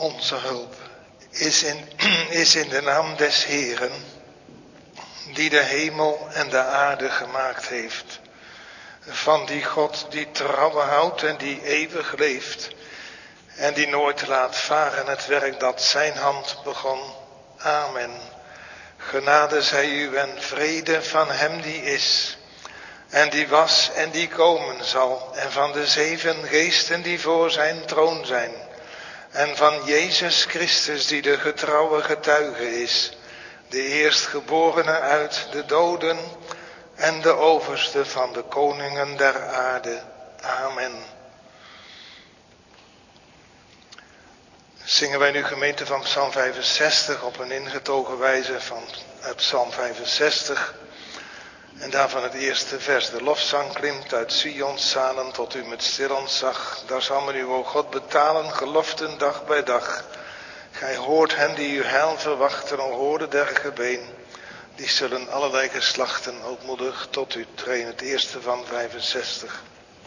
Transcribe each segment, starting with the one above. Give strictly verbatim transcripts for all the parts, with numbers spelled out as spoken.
Onze hulp is in, is in de naam des Heeren, die de hemel en de aarde gemaakt heeft. Van die God die trouwen houdt en die eeuwig leeft. En die nooit laat varen het werk dat zijn hand begon. Amen. Genade zij u en vrede van hem die is. En die was en die komen zal. En van de zeven geesten die voor zijn troon zijn. En van Jezus Christus die de getrouwe getuige is. De eerstgeborene uit de doden. En de overste van de koningen der aarde. Amen. Zingen wij nu gemeente van Psalm vijfenzestig op een ingetogen wijze van uit Psalm vijfenzestig. En daarvan het eerste vers. De lofzang klimt uit Sions zalen tot u met stil ontzag. Daar zal men u, o God, betalen, geloften dag bij dag. Gij hoort hen die uw heil verwachten, o hoorde der gebeen. Die zullen allerlei geslachten ootmoedig tot u treden. Het eerste van vijfenzestig.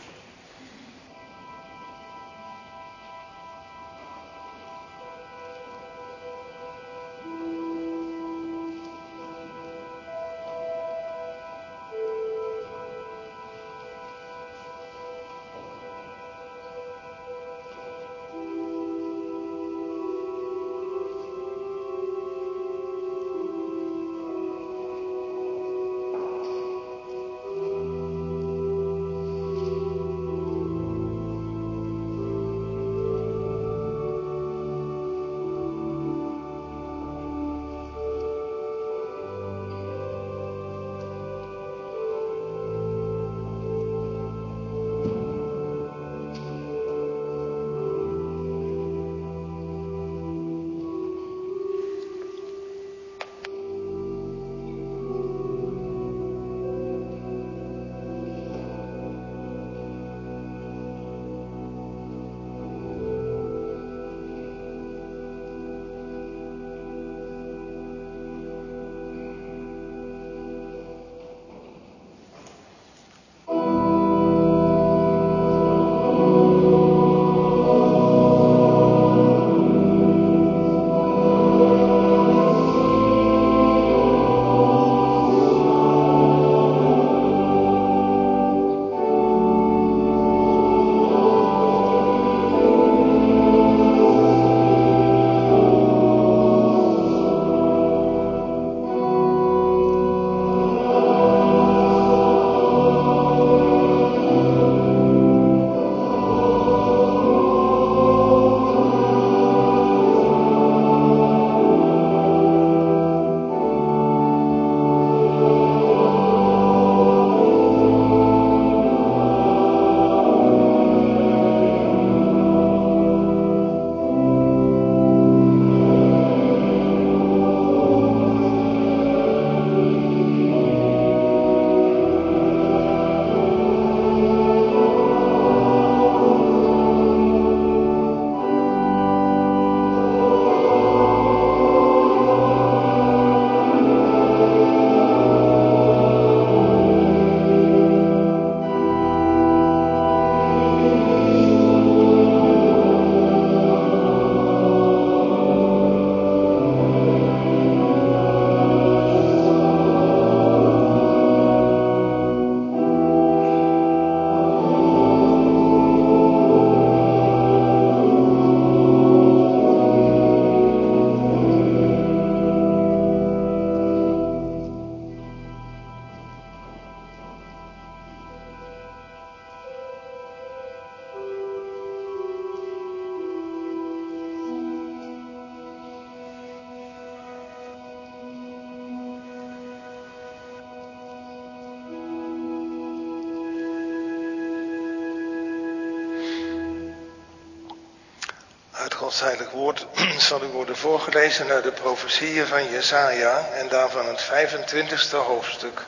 Gods heilig woord zal u worden voorgelezen uit de profetieën van Jesaja en daarvan het vijfentwintigste hoofdstuk.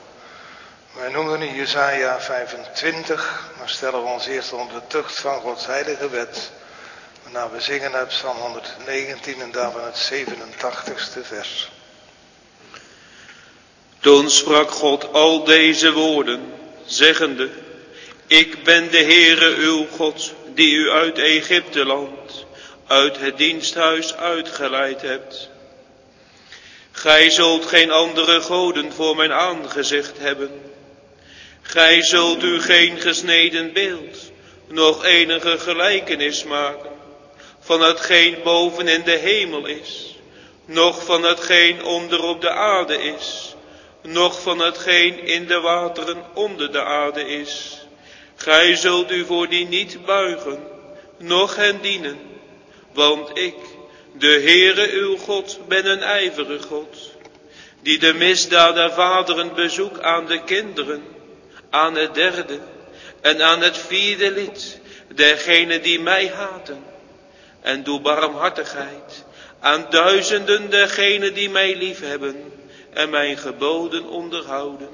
Wij noemen nu Jesaja vijfentwintig, maar stellen we ons eerst onder de tucht van Gods heilige wet. Waarna we zingen uit Psalm honderdnegentien en daarvan het zevenentachtigste vers. Toen sprak God al deze woorden, zeggende: Ik ben de Heere uw God, die u uit Egypte land, uit het diensthuis uitgeleid hebt. Gij zult geen andere goden voor mijn aangezicht hebben. Gij zult u geen gesneden beeld, nog enige gelijkenis maken, van hetgeen boven in de hemel is, noch van hetgeen onder op de aarde is, noch van hetgeen in de wateren onder de aarde is. Gij zult u voor die niet buigen, noch hen dienen, want ik, de Heere uw God, ben een ijverig God, die de misdaad der vaderen bezoekt aan de kinderen, aan het derde en aan het vierde lid dergenen die mij haten, en doe barmhartigheid aan duizenden dergenen die mij liefhebben en mijn geboden onderhouden.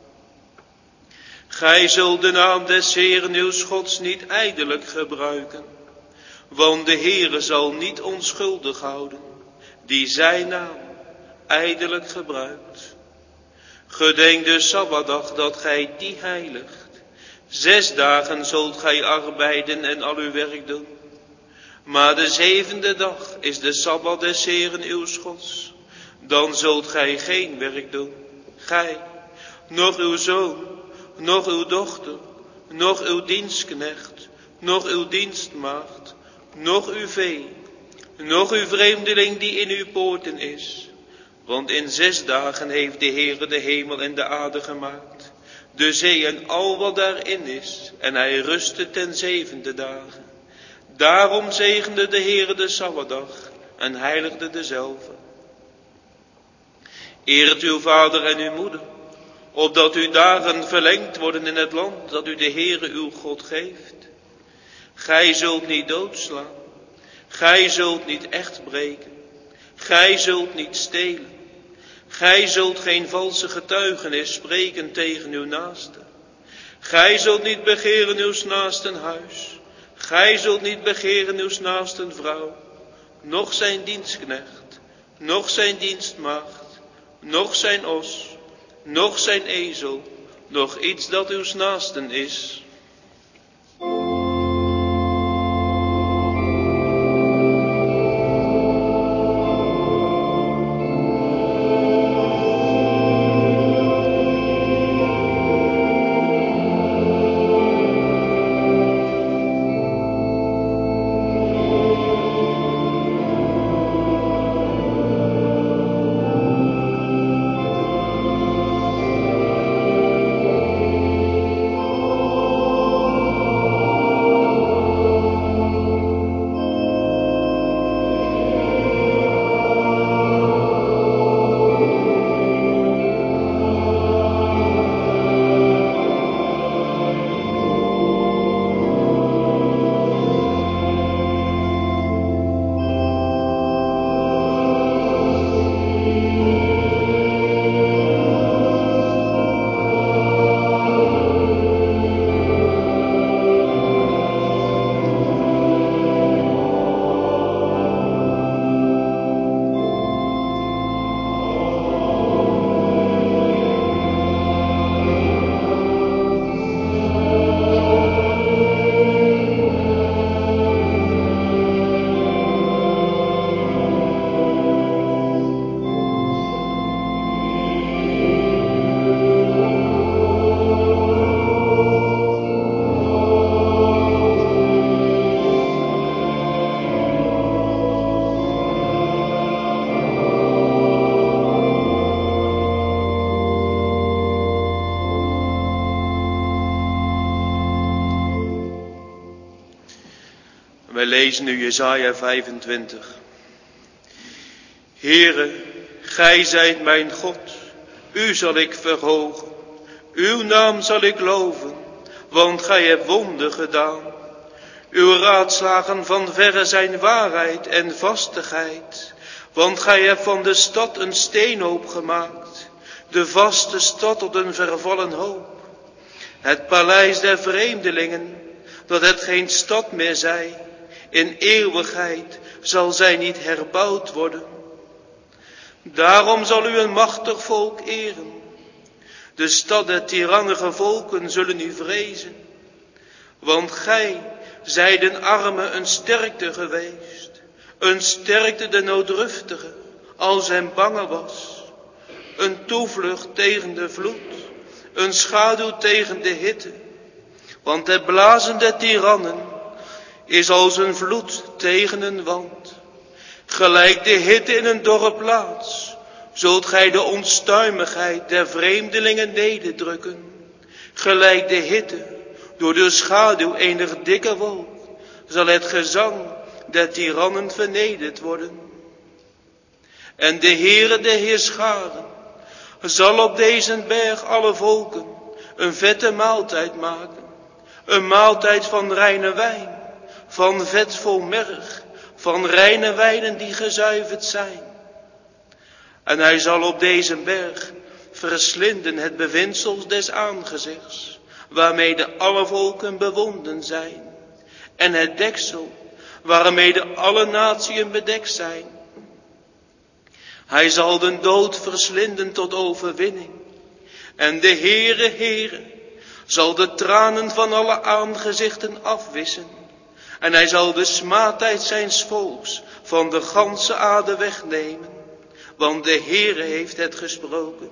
Gij zult de naam des Heeren uws Gods niet ijdelijk gebruiken, want de Heere zal niet onschuldig houden, die zijn naam ijdelijk gebruikt. Gedenk de Sabbatdag dat gij die heiligt. Zes dagen zult gij arbeiden en al uw werk doen. Maar de zevende dag is de Sabbat des Heeren uws Gods. Dan zult gij geen werk doen. Gij, noch uw zoon, noch uw dochter, noch uw dienstknecht, noch uw dienstmaagd, noch uw vee, noch uw vreemdeling die in uw poorten is. Want in zes dagen heeft de Heere de hemel en de aarde gemaakt, de zee en al wat daarin is, en hij rustte ten zevende dagen. Daarom zegende de Heere de Sabbatdag en heiligde dezelve. Eert uw vader en uw moeder, opdat uw dagen verlengd worden in het land dat u de Heere uw God geeft. Gij zult niet doodslaan, gij zult niet echt breken, gij zult niet stelen, gij zult geen valse getuigenis spreken tegen uw naaste. Gij zult niet begeren uw naasten huis, gij zult niet begeren uw naasten vrouw, noch zijn dienstknecht, noch zijn dienstmaagd, noch zijn os, noch zijn ezel, noch iets dat uw naasten is. Wij lezen nu Jesaja vijfentwintig. Heere, gij zijt mijn God, u zal ik verhogen, uw naam zal ik loven, want gij hebt wonderen gedaan. Uw raadslagen van verre zijn waarheid en vastigheid, want gij hebt van de stad een steenhoop gemaakt, de vaste stad tot een vervallen hoop. Het paleis der vreemdelingen, dat het geen stad meer zij, in eeuwigheid zal zij niet herbouwd worden. Daarom zal u een machtig volk eren. De stad der tirannige volken zullen u vrezen. Want gij zijt den armen een sterkte geweest. Een sterkte de nooddruftige, als hem bange was. Een toevlucht tegen de vloed, een schaduw tegen de hitte. Want het blazen der tirannen is als een vloed tegen een wand. Gelijk de hitte in een dorre plaats, zult gij de onstuimigheid der vreemdelingen nederdrukken. Gelijk de hitte door de schaduw ener dikke wolk, zal het gezang der tirannen vernederd worden. En de Heere der Heerscharen zal op deze berg alle volken een vette maaltijd maken. Een maaltijd van reine wijn, van vet vol merg, van reine wijnen die gezuiverd zijn. En hij zal op deze berg verslinden het bevindsel des aangezichts, waarmede alle volken bewonden zijn, en het deksel, waarmede alle natieën bedekt zijn. Hij zal de dood verslinden tot overwinning, en de Heere, Heere, zal de tranen van alle aangezichten afwissen, en hij zal de smaadheid zijns volks van de ganse aarde wegnemen, want de Heere heeft het gesproken.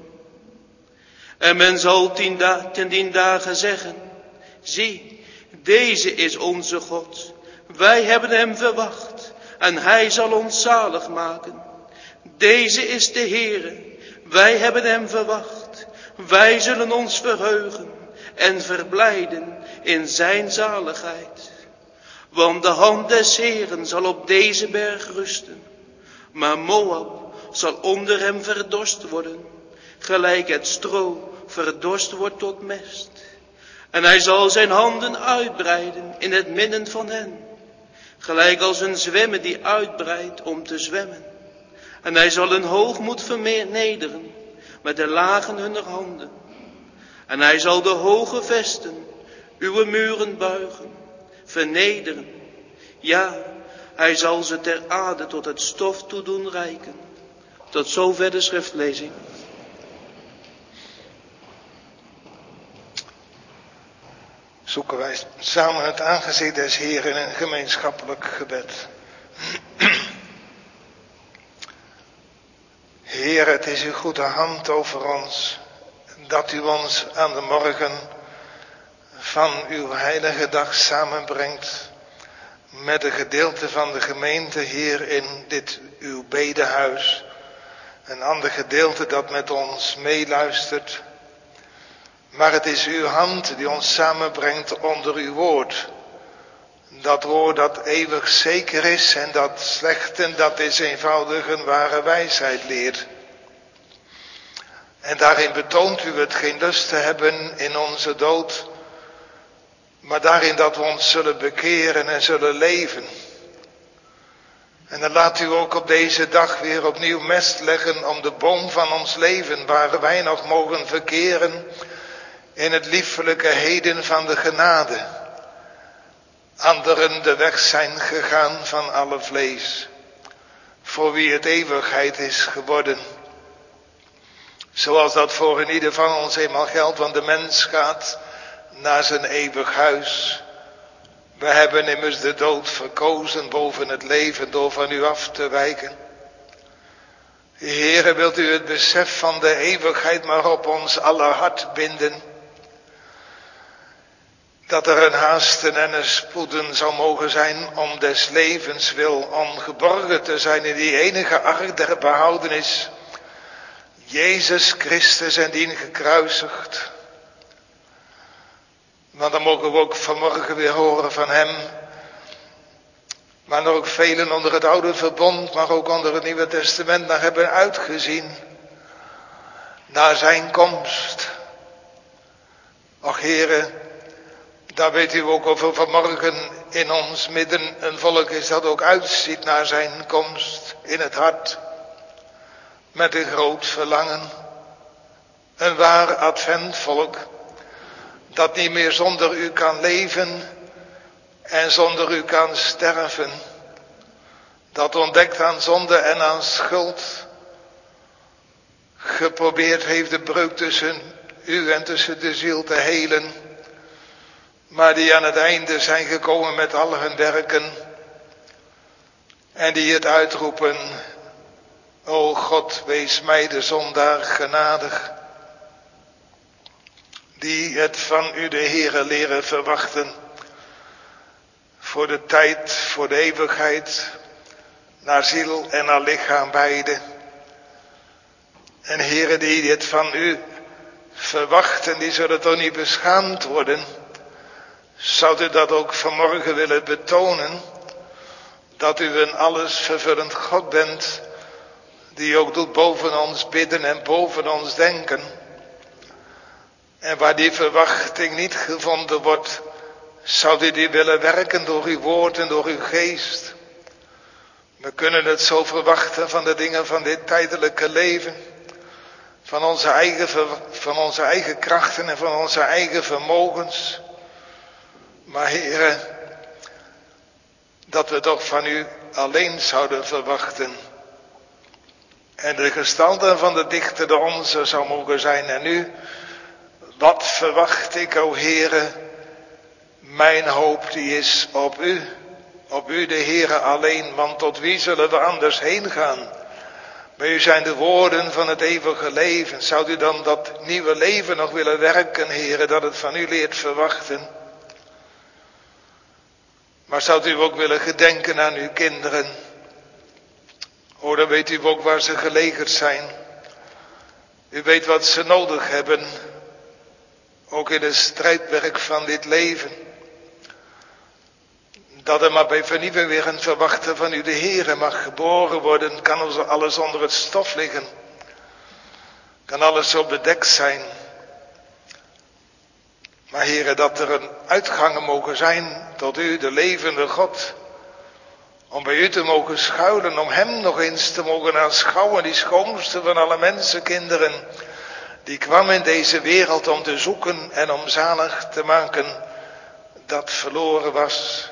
En men zal tien da- ten dien dagen zeggen, zie, deze is onze God, wij hebben hem verwacht, en hij zal ons zalig maken. Deze is de Heere, wij hebben hem verwacht, wij zullen ons verheugen en verblijden in zijn zaligheid. Want de hand des Heeren zal op deze berg rusten, maar Moab zal onder hem verdorst worden, gelijk het stro verdorst wordt tot mest. En hij zal zijn handen uitbreiden in het midden van hen, gelijk als een zwemmer die uitbreidt om te zwemmen. En hij zal hun hoogmoed vernederen met de lagen hunner handen. En hij zal de hoge vesten, uw muren buigen, vernederen. Ja, hij zal ze ter aarde tot het stof toe doen reiken. Tot zover de schriftlezing. Zoeken wij samen het aangezicht des Heeren in een gemeenschappelijk gebed. Heer, het is uw goede hand over ons, dat u ons aan de morgen van uw heilige dag samenbrengt met een gedeelte van de gemeente, Heer, in dit uw bedehuis. Een ander gedeelte dat met ons meeluistert. Maar het is uw hand die ons samenbrengt onder uw woord. Dat woord dat eeuwig zeker is en dat slecht en dat is eenvoudig een ware wijsheid leert. En daarin betoont u het geen lust te hebben in onze dood, maar daarin dat we ons zullen bekeren en zullen leven. En dan laat u ook op deze dag weer opnieuw mest leggen om de boom van ons leven, waar wij nog mogen verkeren in het liefelijke heden van de genade. Anderen de weg zijn gegaan van alle vlees, voor wie het eeuwigheid is geworden. Zoals dat voor in ieder van ons eenmaal geldt, want de mens gaat naar zijn eeuwig huis. We hebben immers de dood verkozen boven het leven door van u af te wijken. Heere, wilt u het besef van de eeuwigheid maar op ons aller hart binden. Dat er een haasten en een spoeden zou mogen zijn om des levens wil, om geborgen te zijn in die enige ark der behoudenis. Jezus Christus en dien gekruisigd. Want dan mogen we ook vanmorgen weer horen van hem. Maar ook velen onder het oude verbond, maar ook onder het Nieuwe Testament naar hebben uitgezien. Naar zijn komst. Och Heere, daar weet u ook over vanmorgen in ons midden een volk is dat ook uitziet naar zijn komst in het hart. Met een groot verlangen. Een waar adventvolk. Dat niet meer zonder u kan leven en zonder u kan sterven. Dat ontdekt aan zonde en aan schuld. Geprobeerd heeft de breuk tussen u en tussen de ziel te helen. Maar die aan het einde zijn gekomen met al hun werken. En die het uitroepen, o God, wees mij de zondaar genadig. Die het van u de Heere leren verwachten. Voor de tijd, voor de eeuwigheid, naar ziel en naar lichaam beide. En Heere, die het van u verwachten, die zullen toch niet beschaamd worden. Zou u dat ook vanmorgen willen betonen? Dat u een alles vervullend God bent, die ook doet boven ons bidden en boven ons denken. En waar die verwachting niet gevonden wordt, zou u die willen werken door uw woord en door uw geest. We kunnen het zo verwachten van de dingen van dit tijdelijke leven. Van onze eigen, van onze eigen krachten en van onze eigen vermogens. Maar Heere, dat we toch van u alleen zouden verwachten. En de gestalte van de dichter de onze zou mogen zijn. En nu, wat verwacht ik, o Heere? Mijn hoop die is op u. Op u de Heere alleen, want tot wie zullen we anders heen gaan? Bij u zijn de woorden van het eeuwige leven. Zou u dan dat nieuwe leven nog willen werken, Heere, dat het van u leert verwachten? Maar zou u ook willen gedenken aan uw kinderen? O, dan weet u ook waar ze gelegerd zijn. U weet wat ze nodig hebben. Ook in het strijdwerk van dit leven. Dat er maar bij vernieuwing weer een verwachten van u de Heere mag geboren worden. Kan alles onder het stof liggen. Kan alles zo bedekt zijn. Maar Heere, dat er een uitgangen mogen zijn tot u, de levende God. Om bij u te mogen schuilen, om hem nog eens te mogen aanschouwen, die schoonste van alle mensenkinderen. Die kwam in deze wereld om te zoeken en om zalig te maken dat verloren was.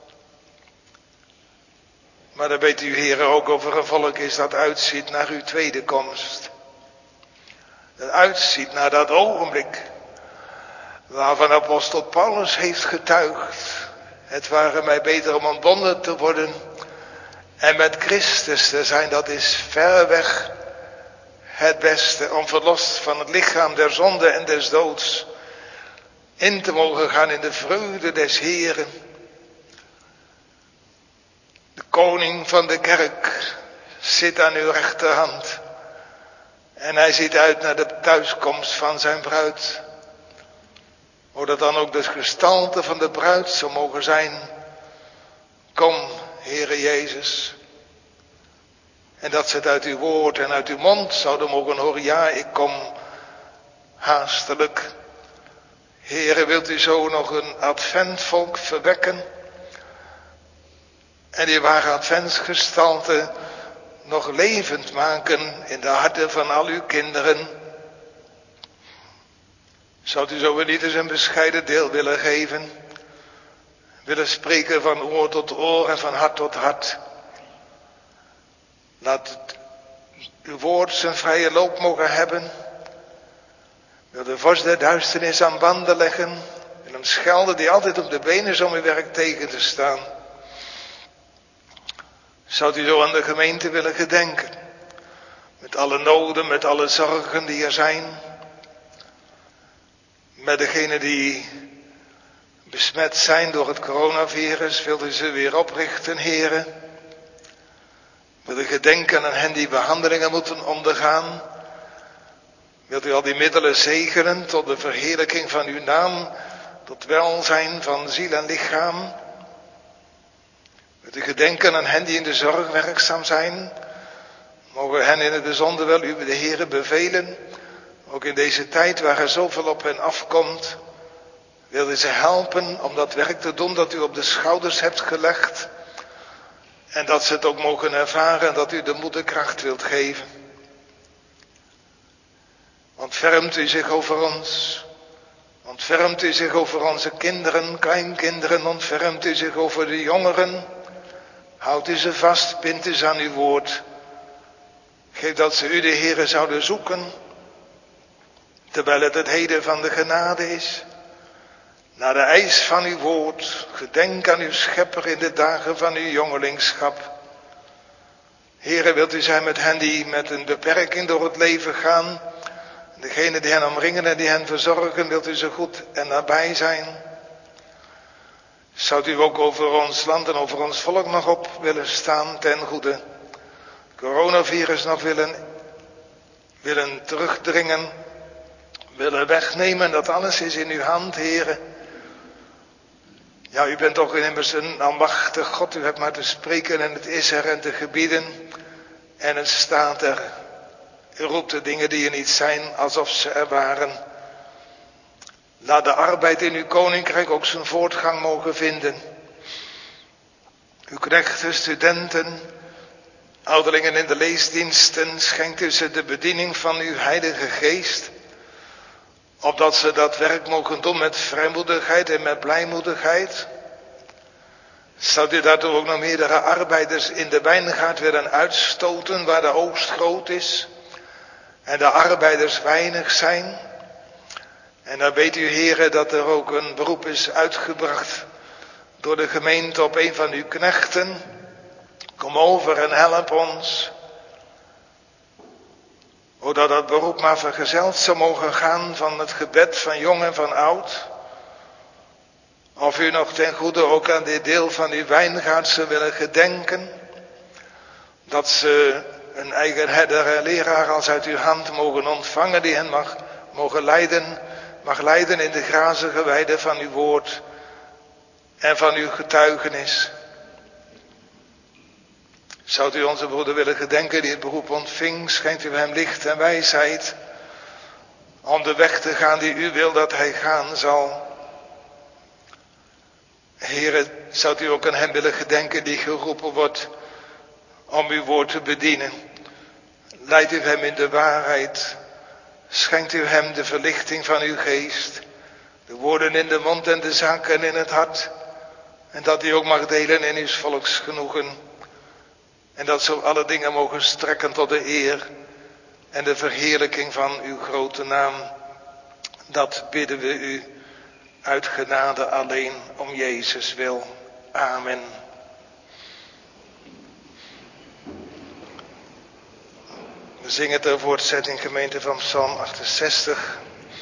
Maar dan weet u, Heere, ook over een volk is dat uitziet naar uw tweede komst. Dat uitziet naar dat ogenblik waarvan apostel Paulus heeft getuigd. Het ware mij beter om ontbonden te worden en met Christus te zijn. Dat is ver weg het beste, om verlost van het lichaam der zonde en des doods in te mogen gaan in de vreugde des Heeren. De koning van de kerk zit aan uw rechterhand. En hij ziet uit naar de thuiskomst van zijn bruid. O, dat dan ook de gestalte van de bruid zou mogen zijn. Kom, Heere Jezus. En dat ze het uit uw woord en uit uw mond zouden mogen horen. Ja, ik kom haastelijk. Heere, wilt u zo nog een adventvolk verwekken? En die ware adventsgestalte nog levend maken in de harten van al uw kinderen. Zou u zo niet eens een bescheiden deel willen geven? Willen spreken van oor tot oor en van hart tot hart. Laat het, uw woord zijn vrije loop mogen hebben. Wil de vorst der duisternis aan banden leggen. En een schelde die altijd op de benen is om uw werk tegen te staan. Zou u zo aan de gemeente willen gedenken? Met alle noden, met alle zorgen die er zijn. Met degenen die besmet zijn door het coronavirus, wilt u ze weer oprichten, Heere. Wilt u gedenken aan hen die behandelingen moeten ondergaan. Wilt u al die middelen zegenen tot de verheerlijking van uw naam, tot welzijn van ziel en lichaam. Wilt u gedenken aan hen die in de zorg werkzaam zijn. Mogen hen in het bijzonder wel u de Heere bevelen. Ook in deze tijd waar er zoveel op hen afkomt. Wilt u ze helpen om dat werk te doen dat u op de schouders hebt gelegd. En dat ze het ook mogen ervaren dat u de moederkracht wilt geven. Ontfermt u zich over ons. Ontfermt u zich over onze kinderen, kleinkinderen. Ontfermt u zich over de jongeren. Houdt u ze vast, bindt u ze aan uw woord. Geef dat ze u de Heere zouden zoeken. Terwijl het het heden van de genade is. Naar de eis van uw woord. Gedenk aan uw schepper in de dagen van uw jongelingschap. Heere, wilt u zijn met hen die met een beperking door het leven gaan. Degenen die hen omringen en die hen verzorgen, wilt u zo goed en nabij zijn. Zou u ook over ons land en over ons volk nog op willen staan ten goede. Coronavirus nog willen, willen terugdringen, willen wegnemen. Dat alles is in uw hand, Heere. Ja, u bent toch immers een almachtig God. U hebt maar te spreken en het is er en te gebieden. En het staat er. U roept de dingen die er niet zijn alsof ze er waren. Laat de arbeid in uw koninkrijk ook zijn voortgang mogen vinden. Uw knechten, studenten, ouderlingen in de leesdiensten, schenkt u ze de bediening van uw heilige geest. Opdat ze dat werk mogen doen met vrijmoedigheid en met blijmoedigheid. Zou u daartoe ook nog meerdere arbeiders in de wijngaard willen uitstoten waar de oogst groot is. En de arbeiders weinig zijn. En dan weet u, heren, dat er ook een beroep is uitgebracht door de gemeente op een van uw knechten. Kom over en help ons. Zodat dat beroep maar vergezeld zou mogen gaan van het gebed van jong en van oud. Of u nog ten goede ook aan dit deel van uw wijngaard zou willen gedenken. Dat ze een eigen herder en leraar als uit uw hand mogen ontvangen die hen mag mogen leiden. Mag leiden in de grazige weide van uw woord en van uw getuigenis. Zou u onze broeder willen gedenken die het beroep ontving, schenkt u hem licht en wijsheid om de weg te gaan die u wil dat hij gaan zal. Heere, zou u ook aan hem willen gedenken die geroepen wordt om uw woord te bedienen. Leidt u hem in de waarheid. Schenkt u hem de verlichting van uw geest. De woorden in de mond en de zaken in het hart. En dat hij ook mag delen in uw volksgenoegen. En dat zo alle dingen mogen strekken tot de eer en de verheerlijking van uw grote naam. Dat bidden we u uit genade alleen om Jezus wil. Amen. We zingen ter voortzetting gemeente van Psalm achtenzestig.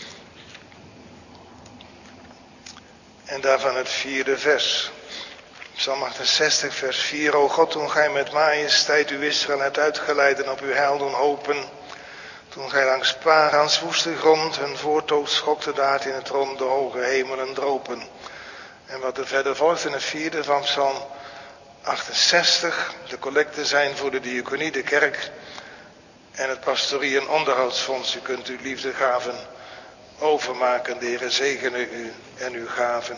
En daarvan het vierde vers. Psalm achtenzestig vers vier. O God, toen gij met majesteit uw Israël hebt uitgeleid en op uw heil doen hopen. Toen gij langs Parans woeste grond hun voortocht schokte daar in het rond de hoge hemelen dropen. En wat er verder volgt in het vierde van Psalm achtenzestig. De collecten zijn voor de diaconie, de kerk en het pastorie- en onderhoudsfonds. U kunt uw liefdegaven overmaken. De Heere zegene u en uw gaven.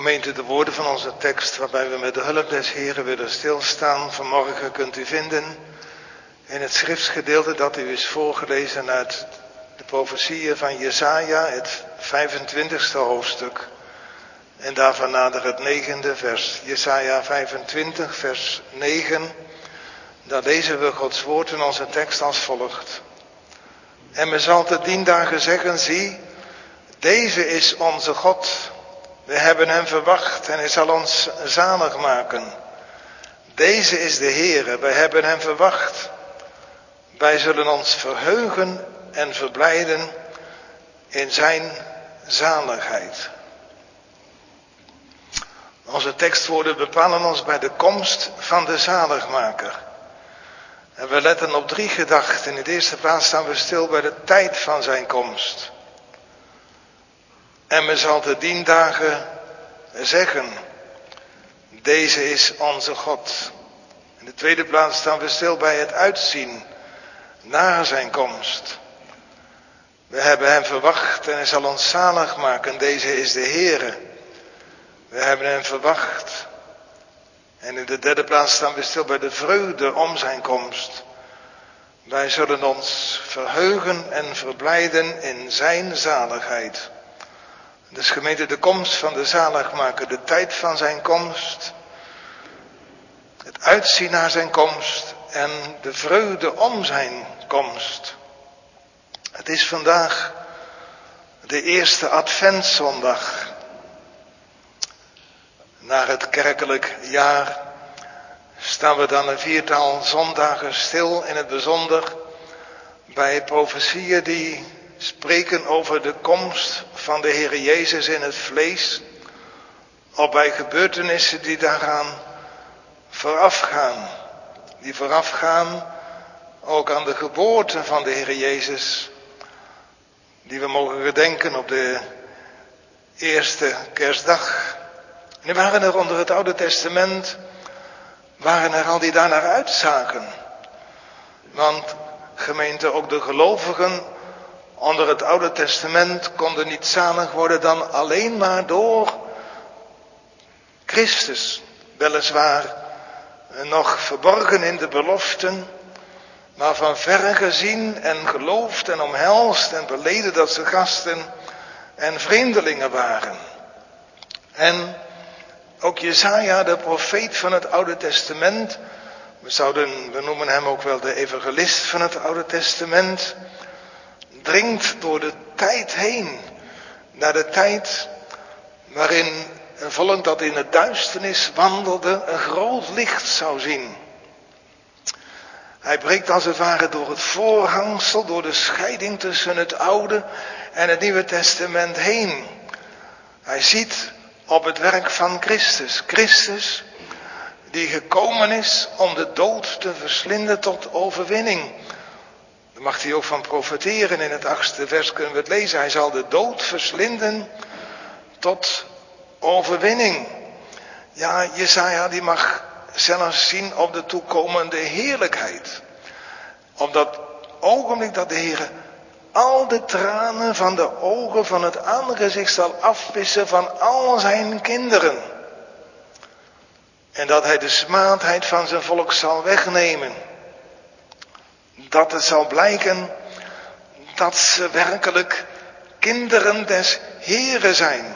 Gemeente, de woorden van onze tekst waarbij we met de hulp des Heren willen stilstaan vanmorgen kunt u vinden in het schriftsgedeelte dat u is voorgelezen uit de profetieën van Jesaja, het vijfentwintigste hoofdstuk. En daarvan nader het negende vers, Jesaja vijfentwintig vers negen. Daar lezen we Gods woord in onze tekst als volgt. En men zal te dien dagen zeggen, zie, deze is onze God. We hebben hem verwacht en hij zal ons zalig maken. Deze is de Heere, wij hebben hem verwacht. Wij zullen ons verheugen en verblijden in zijn zaligheid. Onze tekstwoorden bepalen ons bij de komst van de zaligmaker. En we letten op drie gedachten. In de eerste plaats staan we stil bij de tijd van zijn komst. En men zal te dien dagen zeggen, deze is onze God. In de tweede plaats staan we stil bij het uitzien naar zijn komst. We hebben hem verwacht en hij zal ons zalig maken. Deze is de Heere. We hebben hem verwacht. En in de derde plaats staan we stil bij de vreugde om zijn komst. Wij zullen ons verheugen en verblijden in zijn zaligheid. Dus gemeente, de komst van de zaligmaker, de tijd van zijn komst, het uitzien naar zijn komst en de vreugde om zijn komst. Het is vandaag de eerste adventszondag. Na het kerkelijk jaar staan we dan een viertal zondagen stil in het bijzonder bij profetieën die spreken over de komst van de Heer Jezus in het vlees, of bij gebeurtenissen die daaraan voorafgaan. Die voorafgaan ook aan de geboorte van de Heer Jezus, die we mogen gedenken op de eerste kerstdag. En er waren er onder het Oude Testament, waren er al die daarnaar uitzagen. Want gemeente, ook de gelovigen onder het Oude Testament konden niet zalig worden dan alleen maar door Christus. Weliswaar nog verborgen in de beloften, maar van verre gezien en geloofd en omhelst en beleden dat ze gasten en vreemdelingen waren. En ook Jesaja, de profeet van het Oude Testament, we zouden, we noemen hem ook wel de evangelist van het Oude Testament, dringt door de tijd heen, naar de tijd waarin een volk dat in de duisternis wandelde een groot licht zou zien. Hij breekt als het ware door het voorhangsel, door de scheiding tussen het Oude en het Nieuwe Testament heen. Hij ziet op het werk van Christus. Christus die gekomen is om de dood te verslinden tot overwinning. Daar mag hij ook van profeteren. In het achtste vers kunnen we het lezen. Hij zal de dood verslinden tot overwinning. Ja, Jesaja die mag zelfs zien op de toekomende heerlijkheid. Op dat ogenblik dat de Heer al de tranen van de ogen van het aangezicht zal afwissen van al zijn kinderen. En dat hij de smaadheid van zijn volk zal wegnemen. Dat het zal blijken dat ze werkelijk kinderen des Heeren zijn.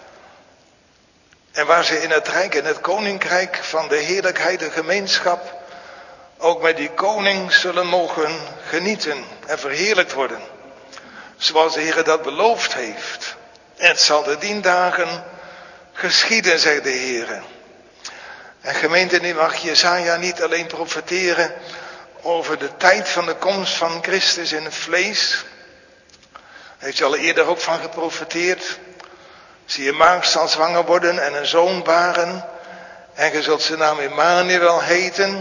En waar ze in het rijk, in het koninkrijk van de heerlijkheid, de gemeenschap, ook met die koning zullen mogen genieten en verheerlijkt worden. Zoals de Heer dat beloofd heeft. En het zal de dien dagen geschieden, zegt de Heer. En gemeente, nu mag Jesaja niet alleen profeteren over de tijd van de komst van Christus in het vlees. Daar heeft hij al eerder ook van geprofeteerd. Zie je, maagd zal zwanger worden en een zoon baren. En je zult zijn naam Immanuel heten.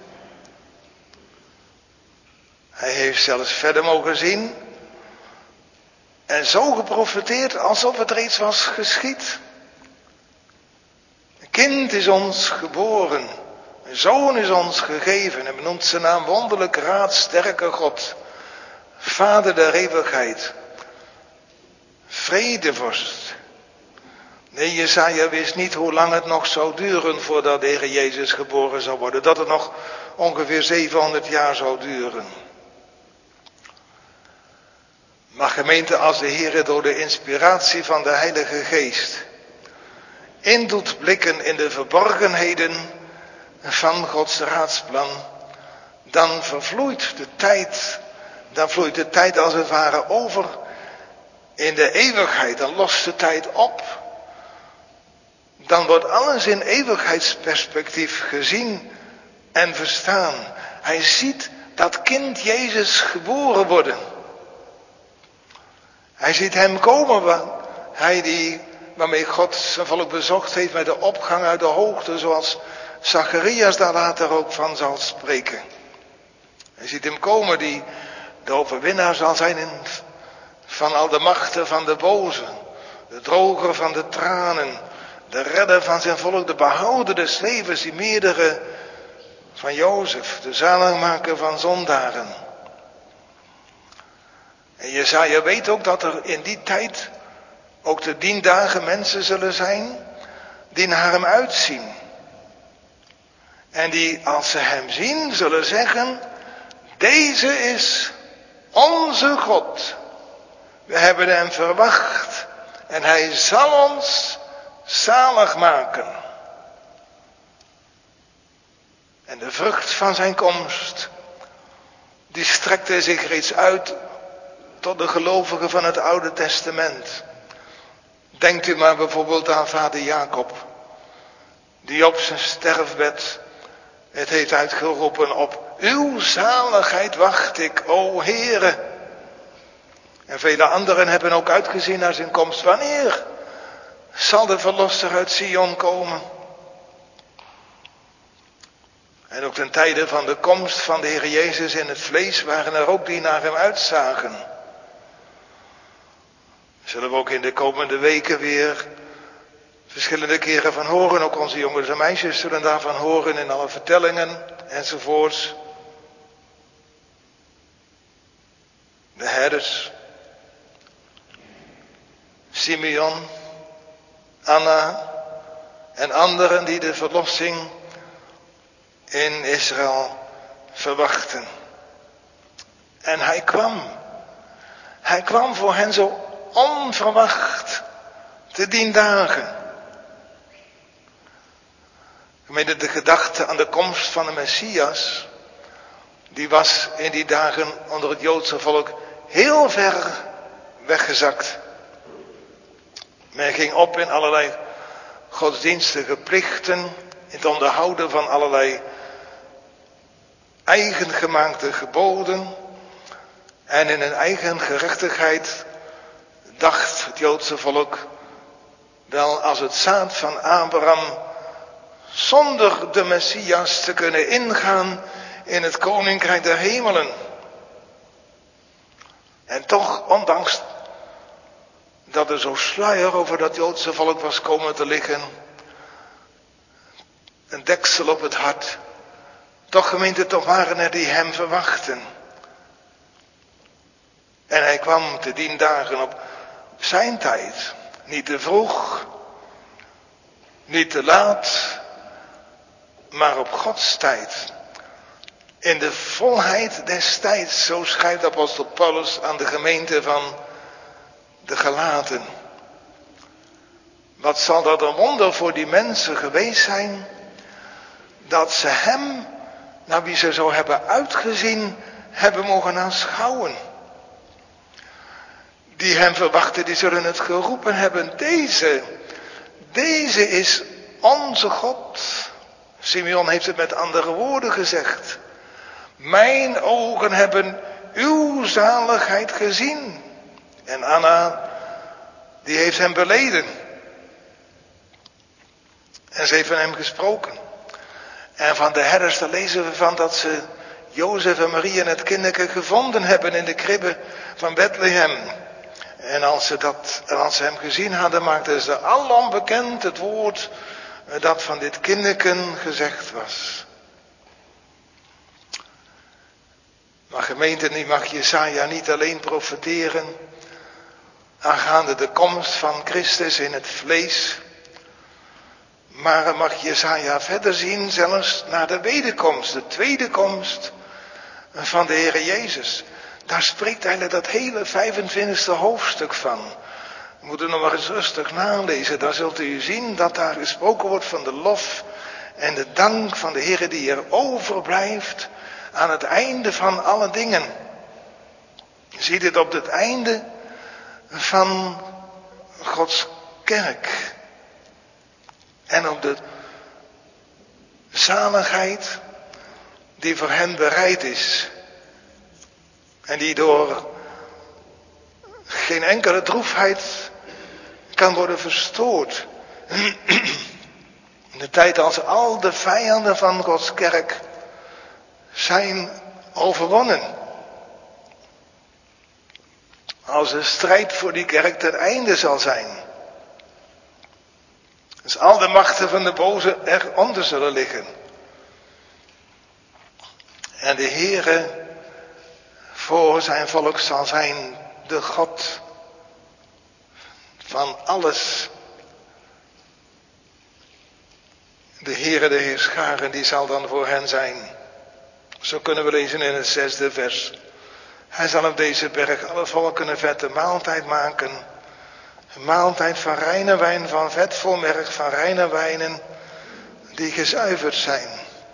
Hij heeft zelfs verder mogen zien. En zo geprofeteerd alsof het reeds was geschied. Een kind is ons geboren. Een zoon is ons gegeven. En benoemt zijn naam wonderlijk raad, sterke God. Vader der eeuwigheid. Vredevorst. Nee, Jesaja wist niet hoe lang het nog zou duren voordat de Heer Jezus geboren zou worden. Dat het nog ongeveer zevenhonderd jaar zou duren. Maar gemeente, als de Heer door de inspiratie van de Heilige Geest in doet blikken in de verborgenheden van Gods raadsplan, dan vervloeit de tijd, dan vloeit de tijd als het ware over in de eeuwigheid. Dan lost de tijd op. Dan wordt alles in eeuwigheidsperspectief gezien en verstaan. Hij ziet dat kind Jezus geboren worden. Hij ziet hem komen, hij die, waarmee God zijn volk bezocht heeft met de opgang uit de hoogte, zoals Zacharias daar later ook van zal spreken. Hij ziet hem komen die de overwinnaar zal zijn in, van al de machten van de boze, de droger van de tranen, de redder van zijn volk, de behouder des levens, die meerdere van Jozef, de zaligmaker van zondaren. En Jesaja weet ook dat er in die tijd ook te dien dagen mensen zullen zijn die naar hem uitzien. En die als ze hem zien zullen zeggen, deze is onze God. We hebben hem verwacht en hij zal ons zalig maken. En de vrucht van zijn komst, die strekte zich reeds uit tot de gelovigen van het Oude Testament. Denkt u maar bijvoorbeeld aan vader Jacob, die op zijn sterfbed het heeft uitgeroepen, op uw zaligheid wacht ik, o Heere. En vele anderen hebben ook uitgezien naar zijn komst. Wanneer zal de verlosser uit Sion komen? En ook ten tijde van de komst van de Heer Jezus in het vlees waren er ook die naar hem uitzagen. Zullen we ook in de komende weken weer verschillende keren van horen. Ook onze jongens en meisjes zullen daarvan horen in alle vertellingen enzovoorts. De herders, Simeon, Anna en anderen die de verlossing in Israël verwachten. En hij kwam. Hij kwam voor hen zo onverwacht te dien dagen. Gemeente, de gedachte aan de komst van de Messias, die was in die dagen onder het Joodse volk heel ver weggezakt. Men ging op in allerlei godsdienstige plichten, in het onderhouden van allerlei eigengemaakte geboden. En in hun eigen gerechtigheid dacht het Joodse volk wel als het zaad van Abraham zonder de Messias te kunnen ingaan in het koninkrijk der hemelen. En toch, ondanks dat er zo sluier over dat Joodse volk was komen te liggen, een deksel op het hart, toch gemeente, toch waren er die hem verwachten. En hij kwam te dien dagen op zijn tijd, niet te vroeg, niet te laat, maar op Gods tijd. In de volheid des tijds, zo schrijft apostel Paulus aan de gemeente van de Galaten. Wat zal dat een wonder voor die mensen geweest zijn, dat ze hem, naar wie ze zo hebben uitgezien, hebben mogen aanschouwen. Die hem verwachten, die zullen het geroepen hebben, deze, deze is onze God. Simeon heeft het met andere woorden gezegd. Mijn ogen hebben uw zaligheid gezien. En Anna, die heeft hem beleden. En ze heeft van hem gesproken. En van de herders, daar lezen we van dat ze Jozef en Maria en het kinderke gevonden hebben in de kribbe van Bethlehem. En als ze, dat, als ze hem gezien hadden, maakten ze alom bekend het woord dat van dit kinderken gezegd was. Maar gemeente, nu mag Jesaja niet alleen profeteren aangaande de komst van Christus in het vlees, Maar mag Jesaja verder zien, zelfs naar de wederkomst, de tweede komst van de Heere Jezus. Daar spreekt eigenlijk dat hele vijfentwintigste hoofdstuk van. We moeten nog maar eens rustig nalezen. Dan zult u zien dat daar gesproken wordt van de lof en de dank van de Heere die er overblijft aan het einde van alle dingen. Je ziet het op het einde van Gods kerk. En op de zaligheid die voor hen bereid is. En die door geen enkele droefheid kan worden verstoord. In de tijd als al de vijanden van Gods kerk zijn overwonnen. Als de strijd voor die kerk ten einde zal zijn. Dus al de machten van de boze eronder zullen liggen. En de Heere voor zijn volk zal zijn de God van alles. De Heere, de Heerscharen, die zal dan voor hen zijn. Zo kunnen we lezen in het zesde vers. Hij zal op deze berg alle volken een vette maaltijd maken. Een maaltijd van reine wijn, van vetvol merg, van reine wijnen die gezuiverd zijn.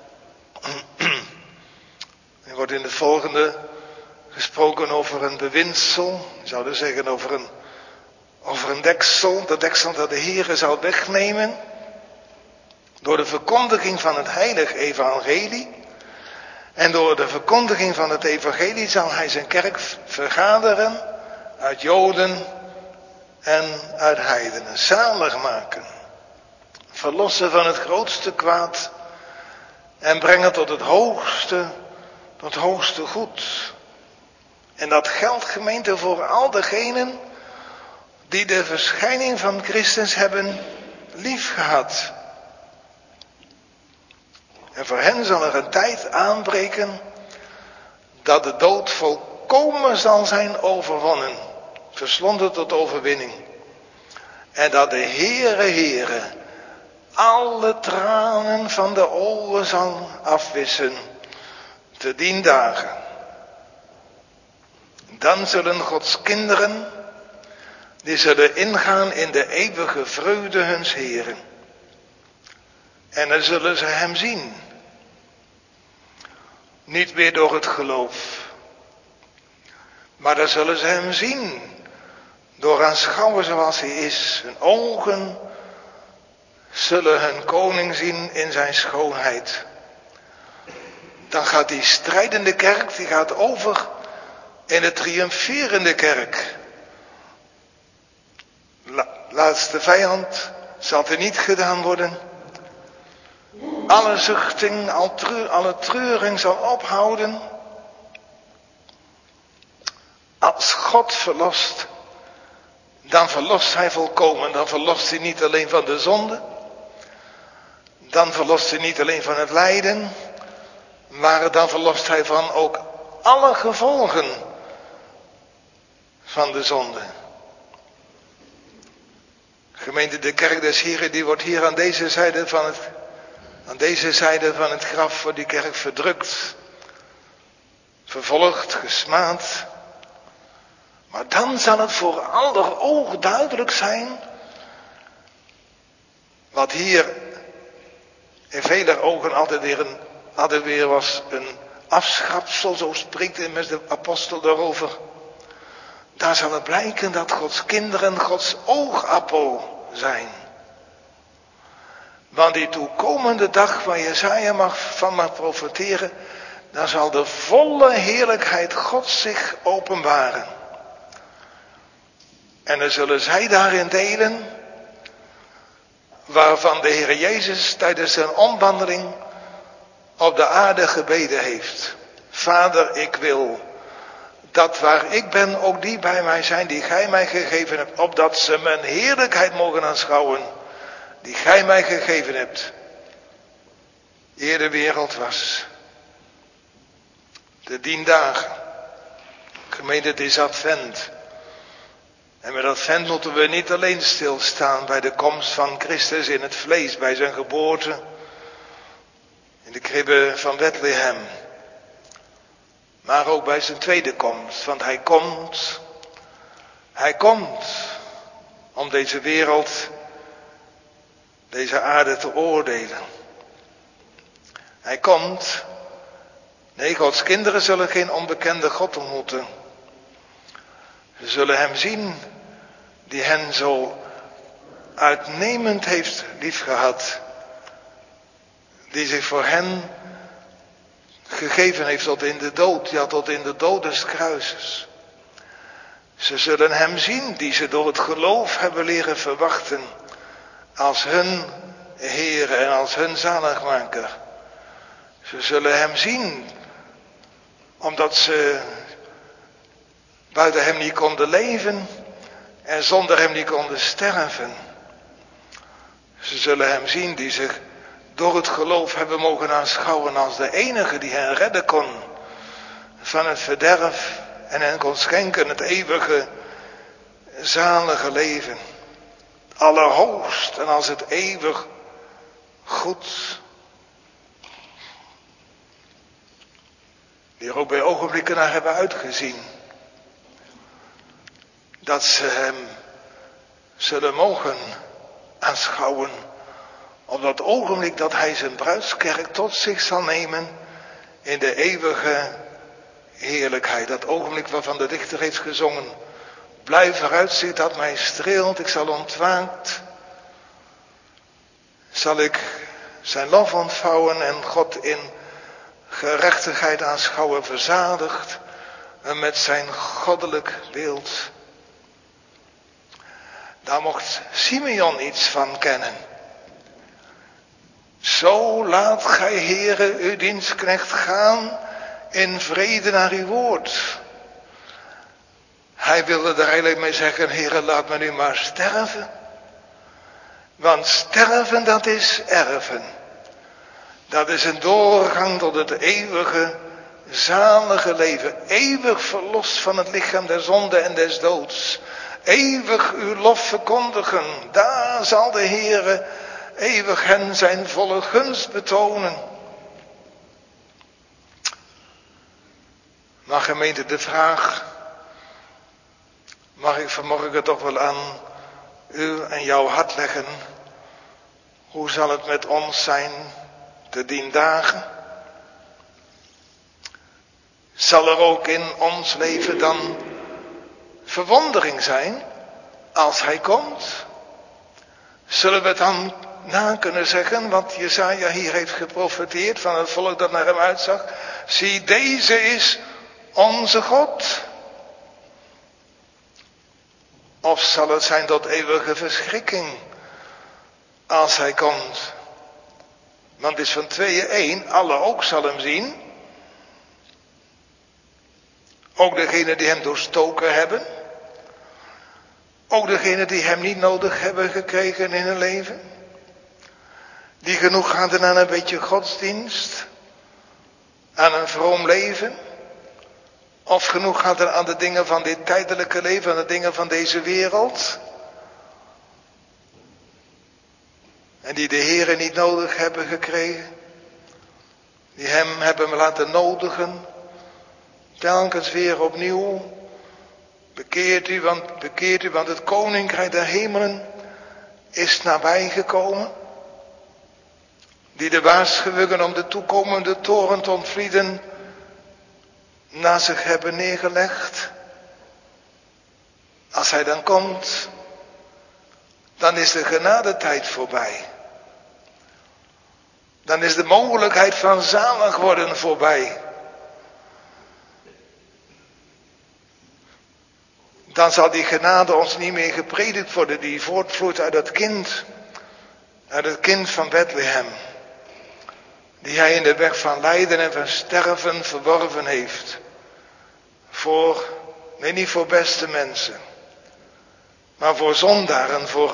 Er wordt in het volgende gesproken over een bewindsel. Je zou dus zeggen over een, over een deksel. Dat deksel dat de Heere zal wegnemen. Door de verkondiging van het heilig evangelie. En door de verkondiging van het evangelie zal hij zijn kerk vergaderen uit Joden en uit heidenen. Zalig maken. Verlossen van het grootste kwaad. En brengen tot het hoogste, tot het hoogste goed. En dat geldt, gemeente, voor al degenen die de verschijning van Christus hebben liefgehad. En voor hen zal er een tijd aanbreken dat de dood volkomen zal zijn overwonnen. Verslonden tot overwinning. En dat de Heere, Heere, alle tranen van de ogen zal afwissen te dien dagen. Dan zullen Gods kinderen, die zullen ingaan in de eeuwige vreugde huns Heeren. En dan zullen ze hem zien. Niet meer door het geloof. Maar dan zullen ze hem zien. Door aanschouwen zoals hij is. Hun ogen zullen hun koning zien in zijn schoonheid. Dan gaat die strijdende kerk, die gaat over in de triomferende kerk. La, laatste vijand zal er niet gedaan worden. Alle zuchting, al treur, alle treuring zal ophouden. Als God verlost, dan verlost hij volkomen. Dan verlost hij niet alleen van de zonde. Dan verlost hij niet alleen van het lijden. Maar dan verlost hij van ook alle gevolgen van de zonde. Gemeente, de kerk des Heren, die wordt hier aan deze zijde van het, aan deze zijde van het graf voor die kerk verdrukt. Vervolgd, gesmaad. Maar dan zal het voor aller ogen duidelijk zijn. Wat hier in vele ogen altijd weer, een, altijd weer was een afschrapsel. Zo spreekt immers de apostel daarover. Daar zal het blijken dat Gods kinderen Gods oogappel zijn. Want die toekomende dag waar Jesaja mag, van mag profeteren, dan zal de volle heerlijkheid Gods zich openbaren. En dan zullen zij daarin delen, waarvan de Heer Jezus tijdens zijn omwandeling op de aarde gebeden heeft. Vader, ik wil dat waar ik ben ook die bij mij zijn die gij mij gegeven hebt, opdat ze mijn heerlijkheid mogen aanschouwen, die gij mij gegeven hebt, eer de wereld was. De dien dagen, gemeente, het is advent. En met Advent moeten we niet alleen stilstaan bij de komst van Christus in het vlees, bij zijn geboorte, in de kribbe van Bethlehem. Maar ook bij zijn tweede komst, want hij komt, hij komt om deze wereld, deze aarde te oordelen. Hij komt, nee, Gods kinderen zullen geen onbekende God ontmoeten. Ze zullen hem zien die hen zo uitnemend heeft liefgehad. Die zich voor hen gegeven heeft tot in de dood, ja tot in de dood des kruises. Ze zullen hem zien die ze door het geloof hebben leren verwachten als hun Heer en als hun zaligmaker. Ze zullen hem zien omdat ze buiten hem niet konden leven en zonder hem niet konden sterven. Ze zullen hem zien die zich door het geloof hebben mogen aanschouwen als de enige die hen redden kon van het verderf en hen kon schenken het eeuwige, zalige leven. Allerhoogst en als het eeuwig goed. Die er ook bij ogenblikken naar hebben uitgezien. Dat ze hem zullen mogen aanschouwen op dat ogenblik dat hij zijn bruidskerk tot zich zal nemen in de eeuwige heerlijkheid. Dat ogenblik waarvan de dichter heeft gezongen. Blijf vooruitzicht dat mij streelt, ik zal ontwaakt. Zal ik zijn lof ontvouwen en God in gerechtigheid aanschouwen, verzadigd en met zijn goddelijk beeld. Daar mocht Simeon iets van kennen. Zo laat gij, Heere, uw dienstknecht gaan in vrede naar uw woord. Hij wilde er eigenlijk mee zeggen, Heere, laat me nu maar sterven. Want sterven, dat is erven. Dat is een doorgang tot het eeuwige, zalige leven. Eeuwig verlost van het lichaam der zonde en des doods. Eeuwig uw lof verkondigen. Daar zal de Heere eeuwig hen zijn volle gunst betonen. Maar gemeente, de vraag mag ik vanmorgen toch wel aan u en jouw hart leggen. Hoe zal het met ons zijn te dien dagen? Zal er ook in ons leven dan verwondering zijn als hij komt? Zullen we dan na kunnen zeggen wat Jesaja hier heeft geprofeteerd van het volk dat naar hem uitzag? Zie, deze is onze God. Of zal het zijn tot eeuwige verschrikking als hij komt? Want het is van tweeën één, alle ook zal hem zien. Ook degenen die hem doorstoken hebben. Ook degenen die hem niet nodig hebben gekregen in hun leven. Die genoeg hadden aan een beetje godsdienst. Aan een vroom leven. Of genoeg hadden aan de dingen van dit tijdelijke leven, aan de dingen van deze wereld. En die de Heere niet nodig hebben gekregen. Die hem hebben laten nodigen. Telkens weer opnieuw. Bekeert u, want, bekeert u, want het koninkrijk der hemelen is nabijgekomen. Die de waarschuwingen om de toekomende toren te ontvlieden na zich hebben neergelegd. Als hij dan komt, dan is de genadetijd voorbij. Dan is de mogelijkheid van zalig worden voorbij. Dan zal die genade ons niet meer gepredikt worden die voortvloeit uit dat kind. Uit het kind van Bethlehem. Die hij in de weg van lijden en van sterven verworven heeft. Voor, nee niet voor beste mensen. Maar voor zondaren, voor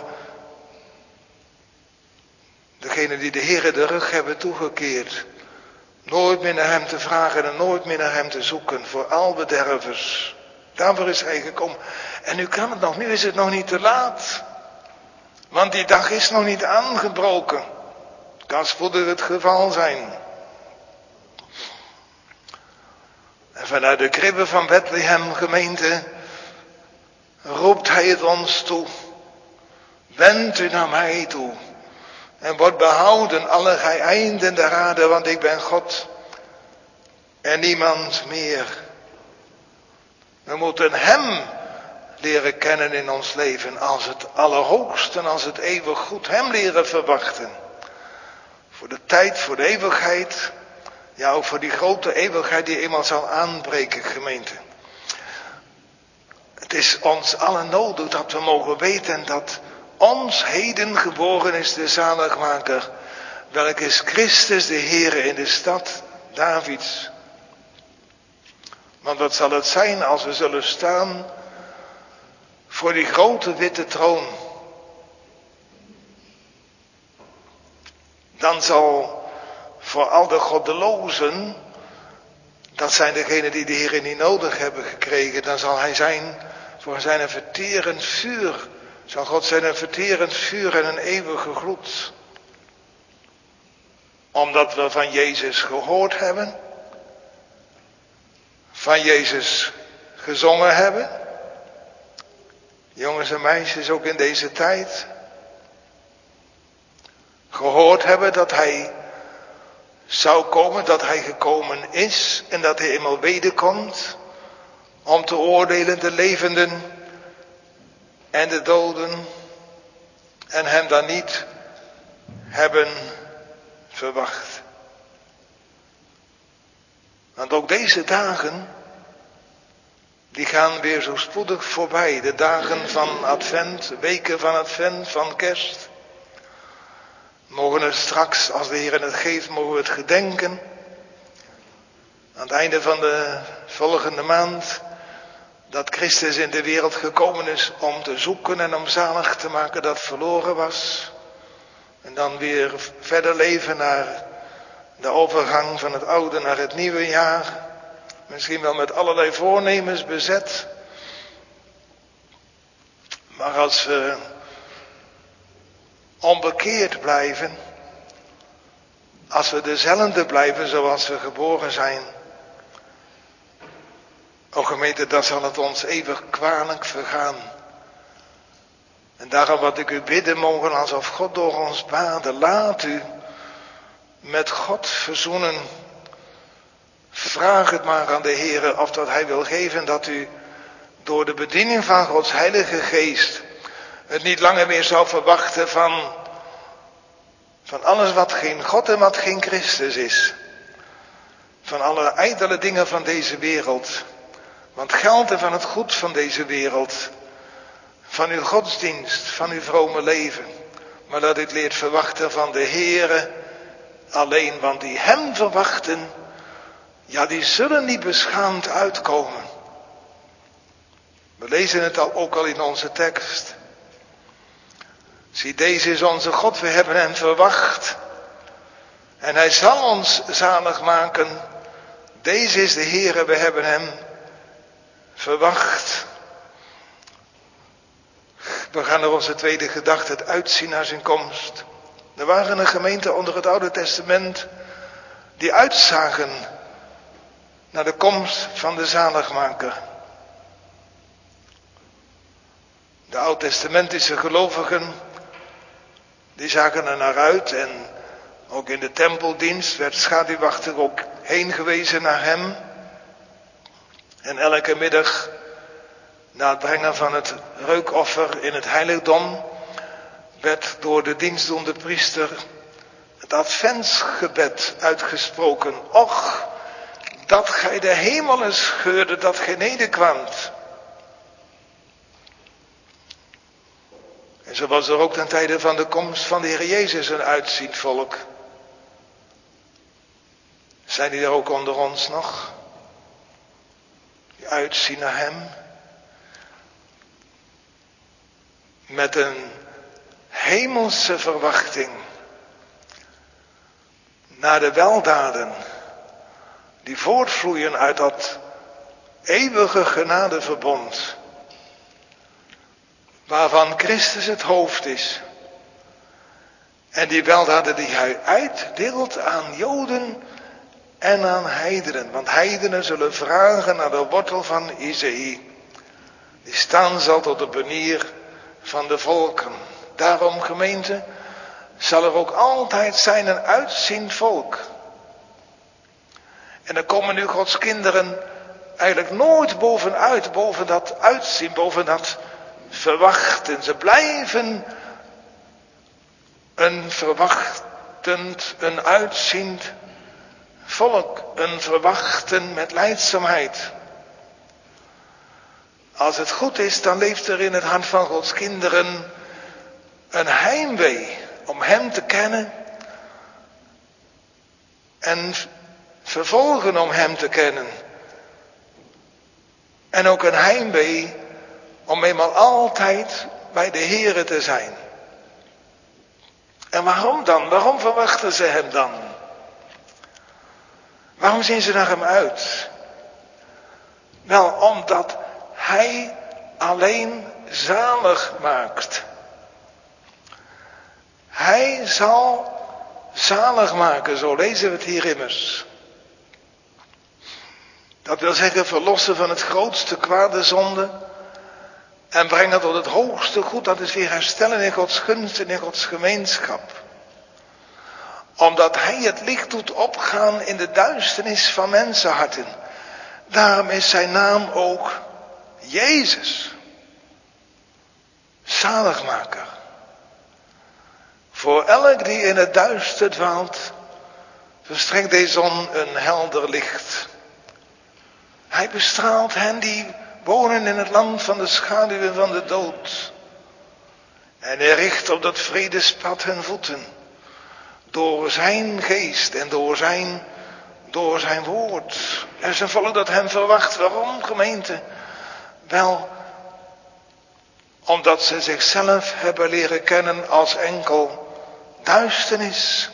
degenen die de Heere de rug hebben toegekeerd. Nooit meer naar hem te vragen en nooit meer naar hem te zoeken. Voor albedervers. Daarvoor is hij gekomen. En nu kan het nog, nu is het nog niet te laat. Want die dag is nog niet aangebroken. Kan spoedig het geval zijn. En vanuit de kribbe van Bethlehem, gemeente, roept hij het ons toe. Wend u naar mij toe. En wordt behouden alle gij einden der aarde, want ik ben God. En niemand meer. We moeten hem leren kennen in ons leven als het allerhoogste en als het eeuwig goed. Hem leren verwachten. Voor de tijd, voor de eeuwigheid. Ja, ook voor die grote eeuwigheid die eenmaal zal aanbreken, gemeente. Het is ons allen nodig dat we mogen weten dat ons heden geboren is de zaligmaker. Welk is Christus de Heere in de stad Davids. Want wat zal het zijn als we zullen staan voor die grote witte troon. Dan zal voor al de goddelozen, dat zijn degenen die de Heer niet nodig hebben gekregen, dan zal hij zijn voor zijn een verterend vuur. Zal God zijn een verterend vuur en een eeuwige gloed. Omdat we van Jezus gehoord hebben, van Jezus gezongen hebben. Jongens en meisjes, ook in deze tijd. Gehoord hebben dat hij zou komen, dat hij gekomen is en dat hij eenmaal wederkomt om te oordelen de levenden en de doden en hem dan niet hebben verwacht. Want ook deze dagen, die gaan weer zo spoedig voorbij. De dagen van Advent, weken van Advent, van Kerst. Mogen we straks, als de Heer het geeft, mogen we het gedenken. Aan het einde van de volgende maand, dat Christus in de wereld gekomen is om te zoeken en om zalig te maken dat verloren was. En dan weer verder leven naar de overgang van het oude naar het nieuwe jaar. Misschien wel met allerlei voornemens bezet. Maar als we onbekeerd blijven, als we dezelfde blijven zoals we geboren zijn, o gemeente, dan zal het ons eeuwig kwalijk vergaan. En daarom wat ik u bidden mogen, alsof God door ons baden, laat u met God verzoenen. Vraag het maar aan de Heer of dat hij wil geven dat u door de bediening van Gods Heilige Geest het niet langer meer zou verwachten van, van alles wat geen God en wat geen Christus is. Van alle ijdele dingen van deze wereld. Want geld en van het goed van deze wereld. Van uw godsdienst, van uw vrome leven. Maar dat u het leert verwachten van de Heere alleen. Want die hem verwachten, ja, die zullen niet beschaamd uitkomen. We lezen het al, ook al in onze tekst. Zie, deze is onze God, we hebben hem verwacht. En hij zal ons zalig maken. Deze is de Heere, we hebben hem verwacht. We gaan naar onze tweede gedachte, het uitzien naar zijn komst. Er waren een gemeente onder het Oude Testament die uitzagen naar de komst van de zaligmaker. De Oud-testamentische gelovigen, die zagen er naar uit en ook in de tempeldienst werd schaduwachtig ook heen gewezen naar hem. En elke middag na het brengen van het reukoffer in het heiligdom werd door de dienstdoende priester het adventsgebed uitgesproken. Och, dat gij de hemelen scheurde, dat gij nederkwaamt. En zo was er ook ten tijde van de komst van de Heer Jezus een uitziend volk. Zijn die er ook onder ons nog? Die uitzien naar hem. Met een hemelse verwachting. Naar de weldaden. Die voortvloeien uit dat eeuwige genadeverbond, waarvan Christus het hoofd is. En die weldaden die hij uitdeelt aan Joden en aan heidenen. Want heidenen zullen vragen naar de wortel van Isaïe. Die staan zal tot de benier van de volken. Daarom, gemeente, zal er ook altijd zijn een uitziend volk. En er komen nu Gods kinderen eigenlijk nooit bovenuit, boven dat uitzien, boven dat verwachten. Ze blijven een verwachtend, een uitziend volk, een verwachten met lijdzaamheid. Als het goed is, dan leeft er in het hart van Gods kinderen een heimwee om Hem te kennen en vervolgen om Hem te kennen. En ook een heimwee om eenmaal altijd bij de Heere te zijn. En waarom dan? Waarom verwachten ze Hem dan? Waarom zien ze naar Hem uit? Wel, omdat Hij alleen zalig maakt. Hij zal zalig maken, zo lezen we het hier immers. Dat wil zeggen verlossen van het grootste kwade zonde en brengen tot het hoogste goed, dat is weer herstellen in Gods gunst en in Gods gemeenschap. Omdat Hij het licht doet opgaan in de duisternis van mensenharten. Daarom is zijn naam ook Jezus. Zaligmaker. Voor elk die in het duister dwaalt, verstrekt deze zon een helder licht. Hij bestraalt hen die wonen in het land van de schaduwen van de dood. En hij richt op dat vredespad hun voeten. Door zijn geest en door zijn, door zijn woord. Er is een volk dat hem verwacht. Waarom, gemeente? Wel, omdat ze zichzelf hebben leren kennen als enkel duisternis.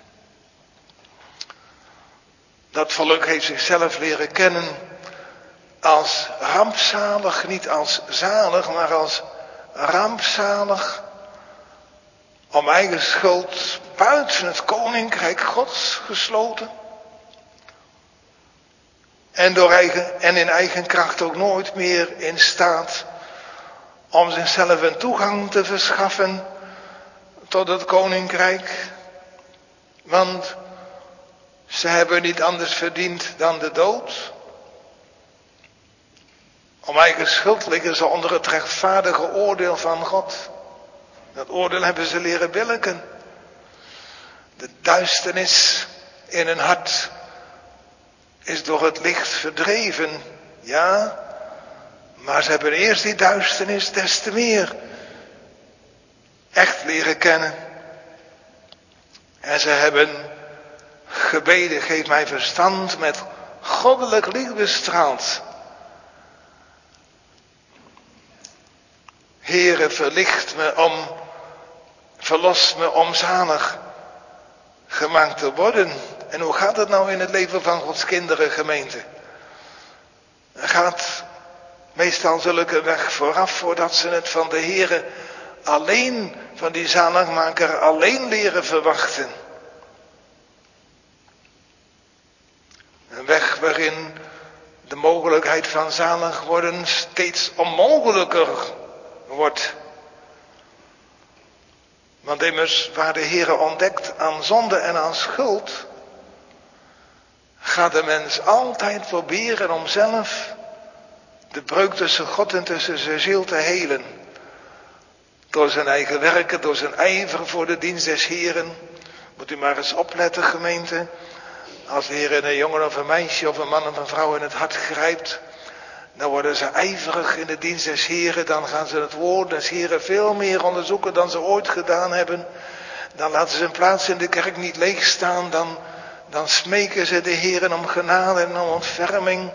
Dat volk heeft zichzelf leren kennen als rampzalig, niet als zalig, maar als rampzalig. Om eigen schuld buiten het koninkrijk Gods gesloten. En, door eigen, en in eigen kracht ook nooit meer in staat om zichzelf een toegang te verschaffen tot het koninkrijk. Want ze hebben niet anders verdiend dan de dood. Om eigen schuld liggen ze onder het rechtvaardige oordeel van God. Dat oordeel hebben ze leren billijken. De duisternis in hun hart is door het licht verdreven. Ja, maar ze hebben eerst die duisternis des te meer echt leren kennen. En ze hebben gebeden, geef mij verstand met goddelijk licht bestraald. Heere, verlicht me om, verlos me om zalig gemaakt te worden. En hoe gaat het nou in het leven van Gods kinderen, gemeente? Er gaat meestal zulke weg vooraf voordat ze het van de Heere alleen, van die zaligmaker alleen leren verwachten. Een weg waarin de mogelijkheid van zalig worden steeds onmogelijker wordt. Want immers waar de Heere ontdekt aan zonde en aan schuld, gaat de mens altijd proberen om zelf de breuk tussen God en tussen zijn ziel te helen. Door zijn eigen werken, door zijn ijver voor de dienst des Heeren. Moet u maar eens opletten, gemeente. Als de Heer een jongen of een meisje of een man of een vrouw in het hart grijpt, dan worden ze ijverig in de dienst des Heeren. Dan gaan ze het woord des Heeren veel meer onderzoeken dan ze ooit gedaan hebben. Dan laten ze hun plaats in de kerk niet leeg staan. Dan, dan smeken ze de Heeren om genade en om ontferming.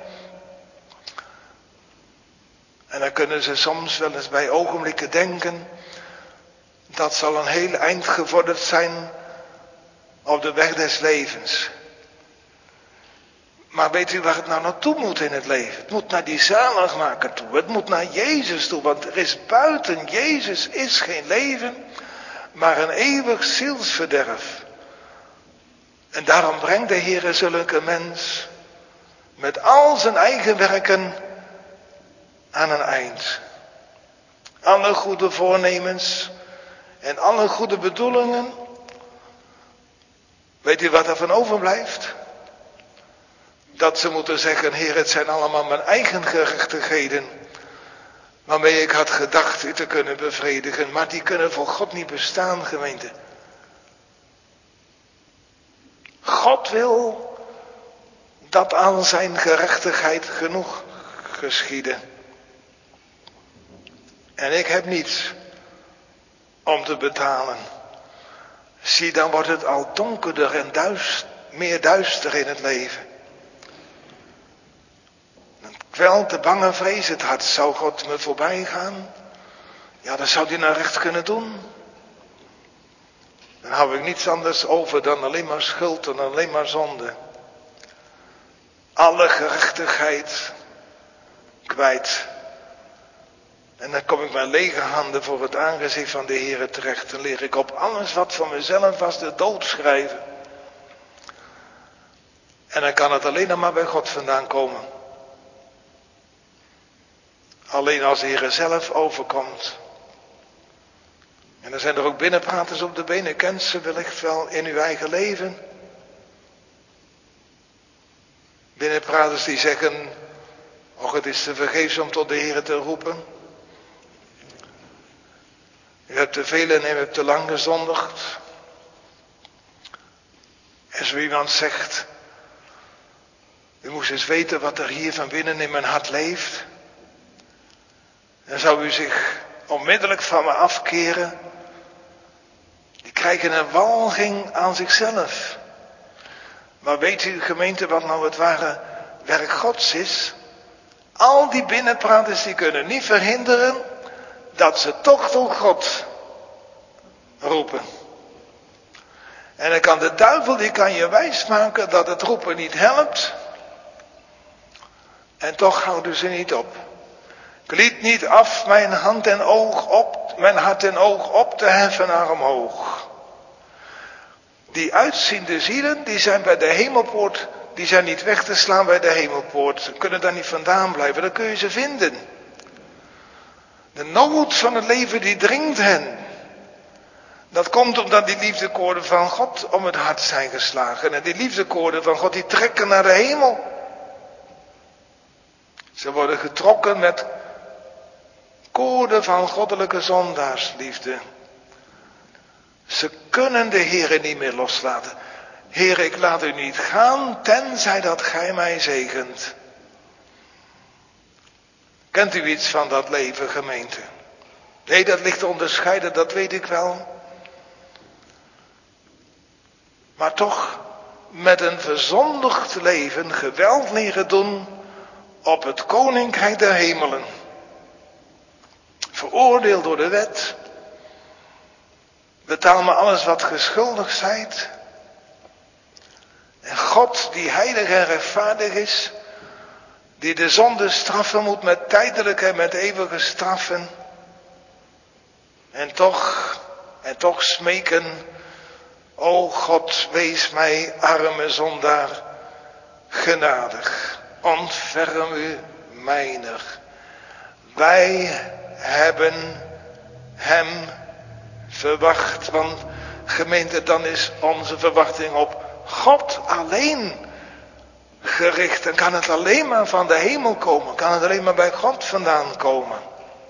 En dan kunnen ze soms wel eens bij ogenblikken denken, dat zal een heel eind gevorderd zijn op de weg des levens. Maar weet u waar het nou naartoe moet in het leven? Het moet naar die zaligmaker toe. Het moet naar Jezus toe. Want er is buiten Jezus is geen leven, maar een eeuwig zielsverderf. En daarom brengt de Heere zulke mens met al zijn eigen werken aan een eind. Alle goede voornemens en alle goede bedoelingen. Weet u wat er van overblijft? Dat ze moeten zeggen, Heer, het zijn allemaal mijn eigen gerechtigheden, waarmee ik had gedacht u te kunnen bevredigen. Maar die kunnen voor God niet bestaan, gemeente. God wil dat aan zijn gerechtigheid genoeg geschieden. En ik heb niets om te betalen. Zie, dan wordt het al donkerder en duist, meer duister in het leven. Dan kwelt de bange vrees het hart. Zou God me voorbij gaan? Ja, dat zou hij nou recht kunnen doen. Dan hou ik niets anders over dan alleen maar schuld en alleen maar zonde. Alle gerechtigheid kwijt. En dan kom ik met lege handen voor het aangezicht van de Heere terecht. Dan leer ik op alles wat van mezelf was de dood schrijven. En dan kan het alleen nog maar bij God vandaan komen. Alleen als de Heere zelf overkomt. En dan zijn er ook binnenpraters op de benen. Kent ze wellicht wel in uw eigen leven. Binnenpraters die zeggen, och, het is te vergeefs om tot de Heere te roepen. U hebt te veel en u hebt te lang gezondigd. En zo iemand zegt, u moest eens weten wat er hier van binnen in mijn hart leeft. Dan zou u zich onmiddellijk van me afkeren. Die krijgen een walging aan zichzelf. Maar weet u, gemeente, wat nou het ware werk Gods is? Al die binnenpraters die kunnen niet verhinderen dat ze toch tot God roepen. En dan kan de duivel, die kan je wijsmaken dat het roepen niet helpt. En toch houden ze niet op. Ik liet niet af mijn hand en oog op, mijn hart en oog op te heffen naar omhoog. Die uitziende zielen, die zijn bij de hemelpoort, die zijn niet weg te slaan bij de hemelpoort. Ze kunnen daar niet vandaan blijven, dan kun je ze vinden. De nood van het leven die dringt hen. Dat komt omdat die liefdekoorden van God om het hart zijn geslagen. En die liefdekoorden van God die trekken naar de hemel. Ze worden getrokken met koorden van goddelijke zondaarsliefde. Ze kunnen de Heere niet meer loslaten. Heer, ik laat u niet gaan, tenzij dat gij mij zegent. Kent u iets van dat leven, gemeente? Nee, dat ligt te onderscheiden, dat weet ik wel. Maar toch met een verzondigd leven geweld leren doen op het koninkrijk der hemelen. Veroordeeld door de wet. Betaal me alles wat geschuldigd zijt. En God die heilig en rechtvaardig is, die de zonde straffen moet met tijdelijke en met eeuwige straffen. En toch, en toch smeken, o God, wees mij arme zondaar genadig. Ontferm u mijner. Wij hebben hem verwacht, want gemeente, dan is onze verwachting op God alleen gericht. Dan kan het alleen maar van de hemel komen, kan het alleen maar bij God vandaan komen.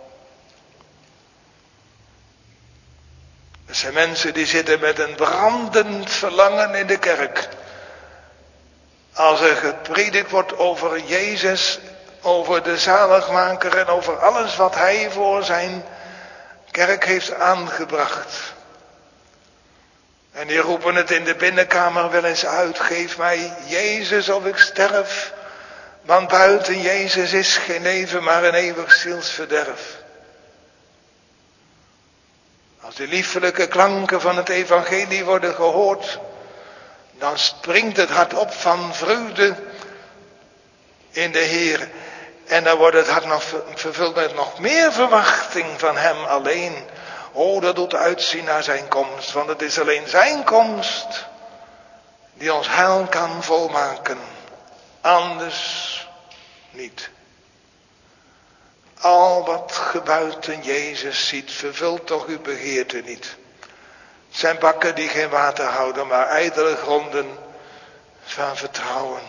Er zijn mensen die zitten met een brandend verlangen in de kerk. Als er gepredikt wordt over Jezus, over de zaligmaker en over alles wat hij voor zijn kerk heeft aangebracht. En die roepen het in de binnenkamer wel eens uit. Geef mij Jezus of ik sterf. Want buiten Jezus is geen leven, maar een eeuwig zielsverderf. Als die liefelijke klanken van het evangelie worden gehoord, dan springt het hart op van vreugde in de Heer. En dan wordt het hart nog vervuld met nog meer verwachting van hem alleen. Oh, dat doet uitzien naar zijn komst. Want het is alleen zijn komst die ons heil kan volmaken. Anders niet. Al wat ge buiten Jezus ziet, vervult toch uw begeerte niet. Het zijn bakken die geen water houden, maar ijdele gronden van vertrouwen.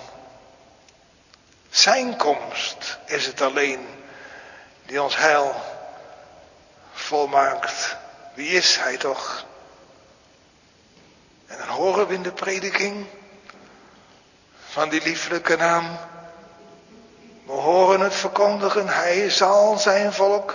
Zijn komst is het alleen die ons heil volmaakt. Wie is hij toch? En dan horen we in de prediking van die lieflijke naam. We horen het verkondigen. Hij zal zijn volk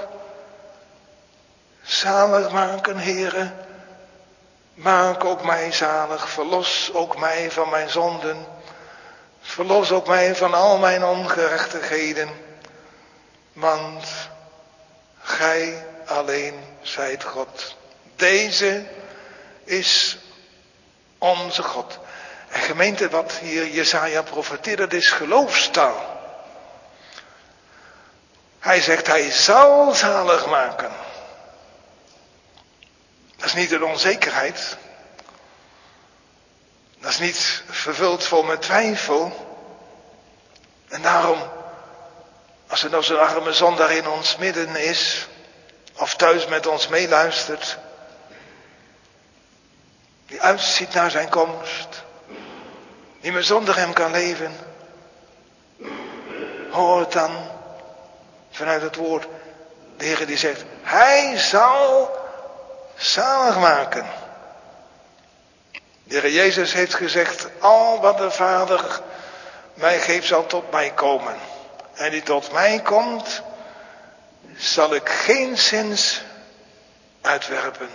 zalig maken, Heere. Maak ook mij zalig. Verlos ook mij van mijn zonden. Verlos ook mij van al mijn ongerechtigheden. Want gij alleen zijt God. Deze is onze God. En gemeente, wat hier Jesaja profeteert, dat is geloofstaal. Hij zegt, hij zal zalig maken. Dat is niet een onzekerheid. Dat is niet vervuld vol met twijfel. En daarom, als er nog zo'n arme zondaar in ons midden is, of thuis met ons meeluistert, die uitziet naar zijn komst, die meer zonder hem kan leven, hoor het dan vanuit het woord, de Heer die zegt, hij zal zalig maken. De Heer Jezus heeft gezegd, al wat de Vader mij geeft zal tot mij komen. En die tot mij komt, zal ik geen zins uitwerpen.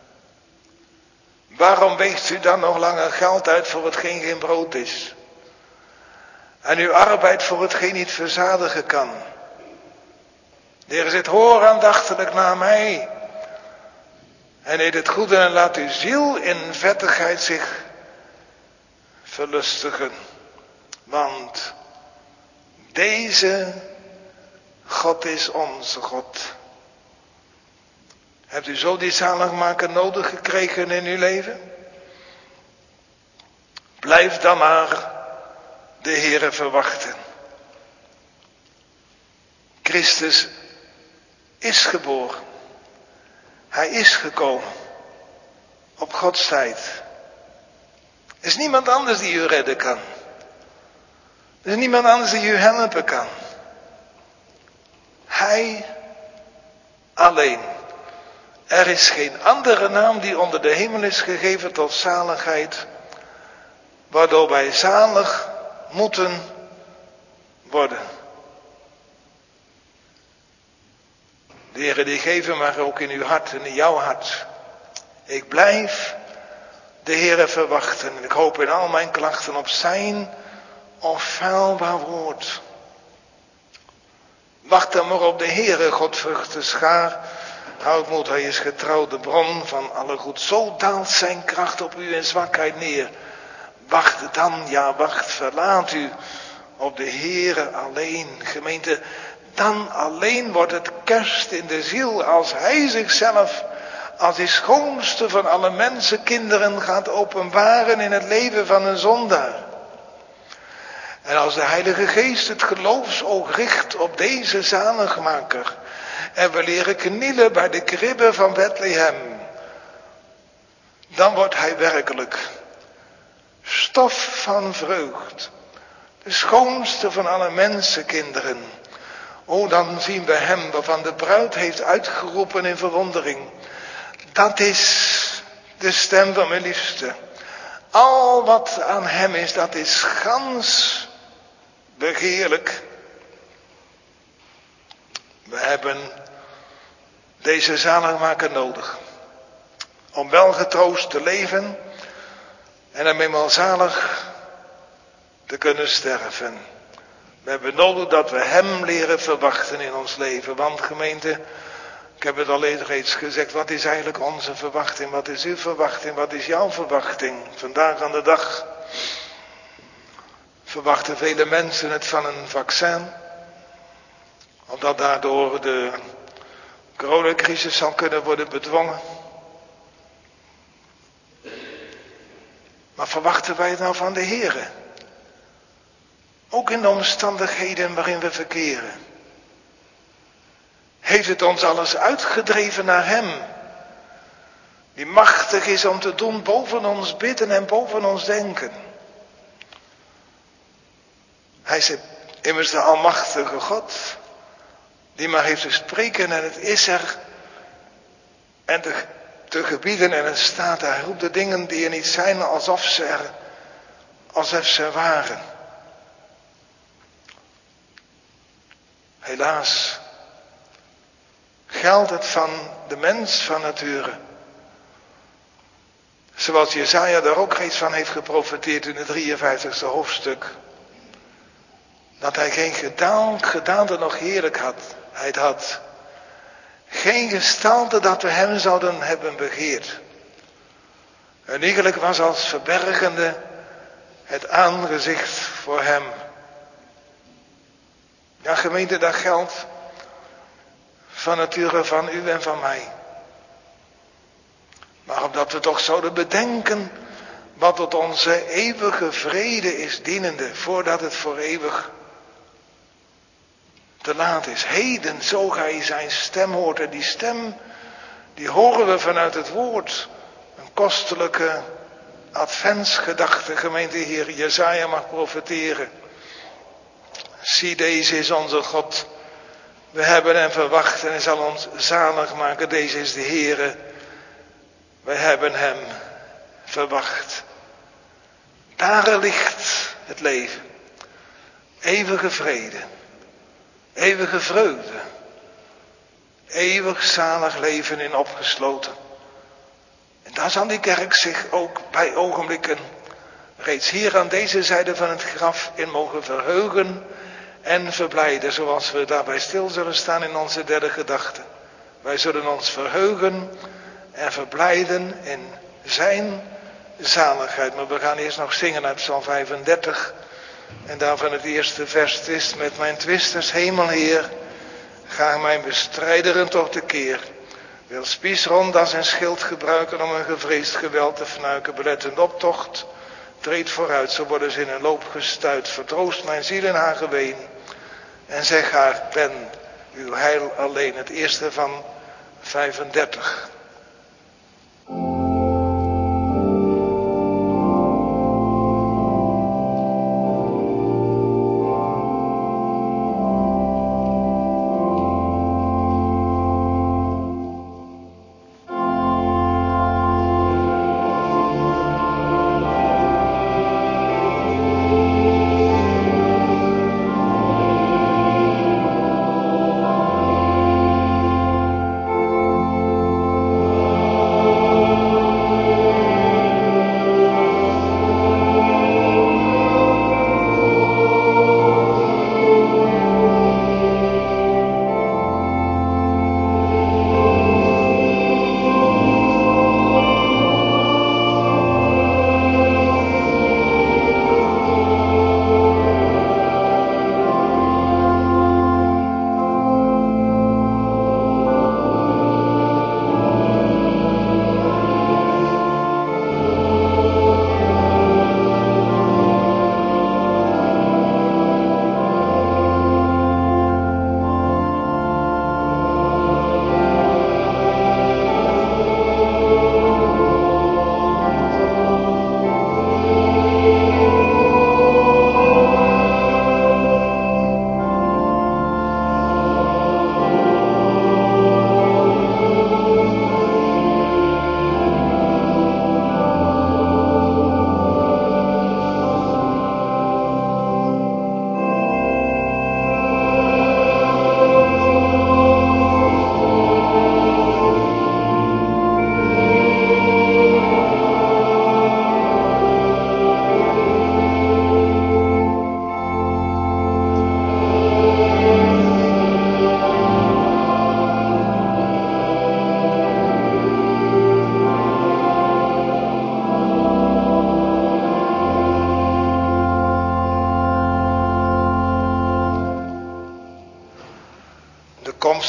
Waarom weegt u dan nog langer geld uit voor hetgeen geen brood is? En uw arbeid voor hetgeen niet verzadigen kan? De Heer zegt, hoor aandachtiglijk naar mij. En eet het goede en laat uw ziel in vettigheid zich verlustigen. Want deze God is onze God. Hebt u zo die zaligmaker nodig gekregen in uw leven? Blijf dan maar de Heere verwachten. Christus is geboren. Hij is gekomen. Op Gods tijd. Er is niemand anders die u redden kan. Er is niemand anders die u helpen kan. Hij alleen. Er is geen andere naam die onder de hemel is gegeven tot zaligheid, waardoor wij zalig moeten worden. De Heere die geven maar ook in uw hart en in jouw hart. Ik blijf de Heere verwachten. En ik hoop in al mijn klachten op zijn onfeilbaar woord. Wacht dan maar op de Heere, Godvruchte schaar. Houd moed, hij is getrouw, de bron van alle goed. Zo daalt zijn kracht op u in zwakheid neer. Wacht dan, ja wacht, verlaat u op de Heere alleen. Gemeente, dan alleen wordt het kerst in de ziel als hij zichzelf als die schoonste van alle mensenkinderen gaat openbaren in het leven van een zondaar. En als de Heilige Geest het geloofsoog richt op deze zaligmaker en we leren knielen bij de kribbe van Bethlehem, dan wordt hij werkelijk stof van vreugd, de schoonste van alle mensenkinderen. O, dan zien we hem waarvan de bruid heeft uitgeroepen in verwondering. Dat is de stem van mijn liefste. Al wat aan hem is, dat is gans begeerlijk. We hebben deze zaligmaker nodig. Om wel getroost te leven en hem eenmaal zalig te kunnen sterven. We hebben nodig dat we hem leren verwachten in ons leven. Want gemeente, ik heb het al eerder reeds gezegd, wat is eigenlijk onze verwachting? Wat is uw verwachting? Wat is jouw verwachting? Vandaag aan de dag verwachten vele mensen het van een vaccin, omdat daardoor de coronacrisis zal kunnen worden bedwongen. Maar verwachten wij het nou van de Heere? Ook in de omstandigheden waarin we verkeren. Heeft het ons alles uitgedreven naar Hem, die machtig is om te doen boven ons bidden en boven ons denken. Hij is immers de almachtige God, die maar heeft te spreken en het is er. En te, te gebieden en het staat daar. Hij roept de dingen die er niet zijn alsof ze er, alsof ze waren. Helaas geldt het van de mens van nature. Zoals Jesaja daar ook reeds van heeft geprofeteerd in het drieënvijftigste hoofdstuk. Dat hij geen gedaal, gedaante nog heerlijkheid had. Geen gestalte dat we hem zouden hebben begeerd. En eigenlijk was als verbergende het aangezicht voor hem. Ja, gemeente, dat geldt van nature van u en van mij. Maar omdat we toch zouden bedenken wat tot onze eeuwige vrede is dienende, voordat het voor eeuwig te laat is. Heden, zo gij zijn stem hoort. En die stem, die horen we vanuit het woord. Een kostelijke adventsgedachte, gemeente Heer. Jesaja mag profeteren. Zie, deze is onze God. We hebben hem verwacht en hij zal ons zalig maken. Deze is de Heere. We hebben hem verwacht. Daar ligt het leven. Eeuwige vrede. Eeuwige vreugde. Eeuwig zalig leven in opgesloten. En daar zal die kerk zich ook bij ogenblikken reeds hier aan deze zijde van het graf in mogen verheugen en verblijden, zoals we daarbij stil zullen staan in onze derde gedachte. Wij zullen ons verheugen en verblijden in zijn zaligheid. Maar we gaan eerst nog zingen uit Psalm vijfendertig. En daarvan het eerste vers is: met mijn twisters, hemelheer, ga mijn bestrijderen tot de keer. Wil spiesrond als een schild gebruiken om een gevreesd geweld te fnuiken. Belettend optocht, treed vooruit, zo worden ze in een loop gestuit. Vertroost mijn ziel in haar geween en zeg haar, ben uw heil alleen. Het eerste van vijfendertig.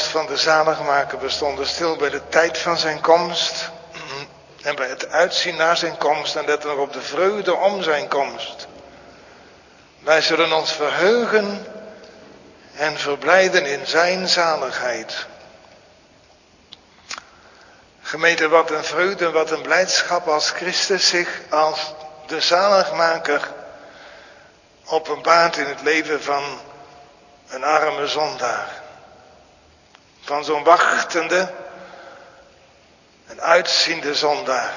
van de zaligmaker. We stonden stil bij de tijd van zijn komst en bij het uitzien naar zijn komst en letten nog op de vreugde om zijn komst. Wij zullen ons verheugen en verblijden in zijn zaligheid. Gemeente, wat een vreugde, wat een blijdschap als Christus zich als de zaligmaker openbaart in het leven van een arme zondaar. Van zo'n wachtende en uitziende zondaar.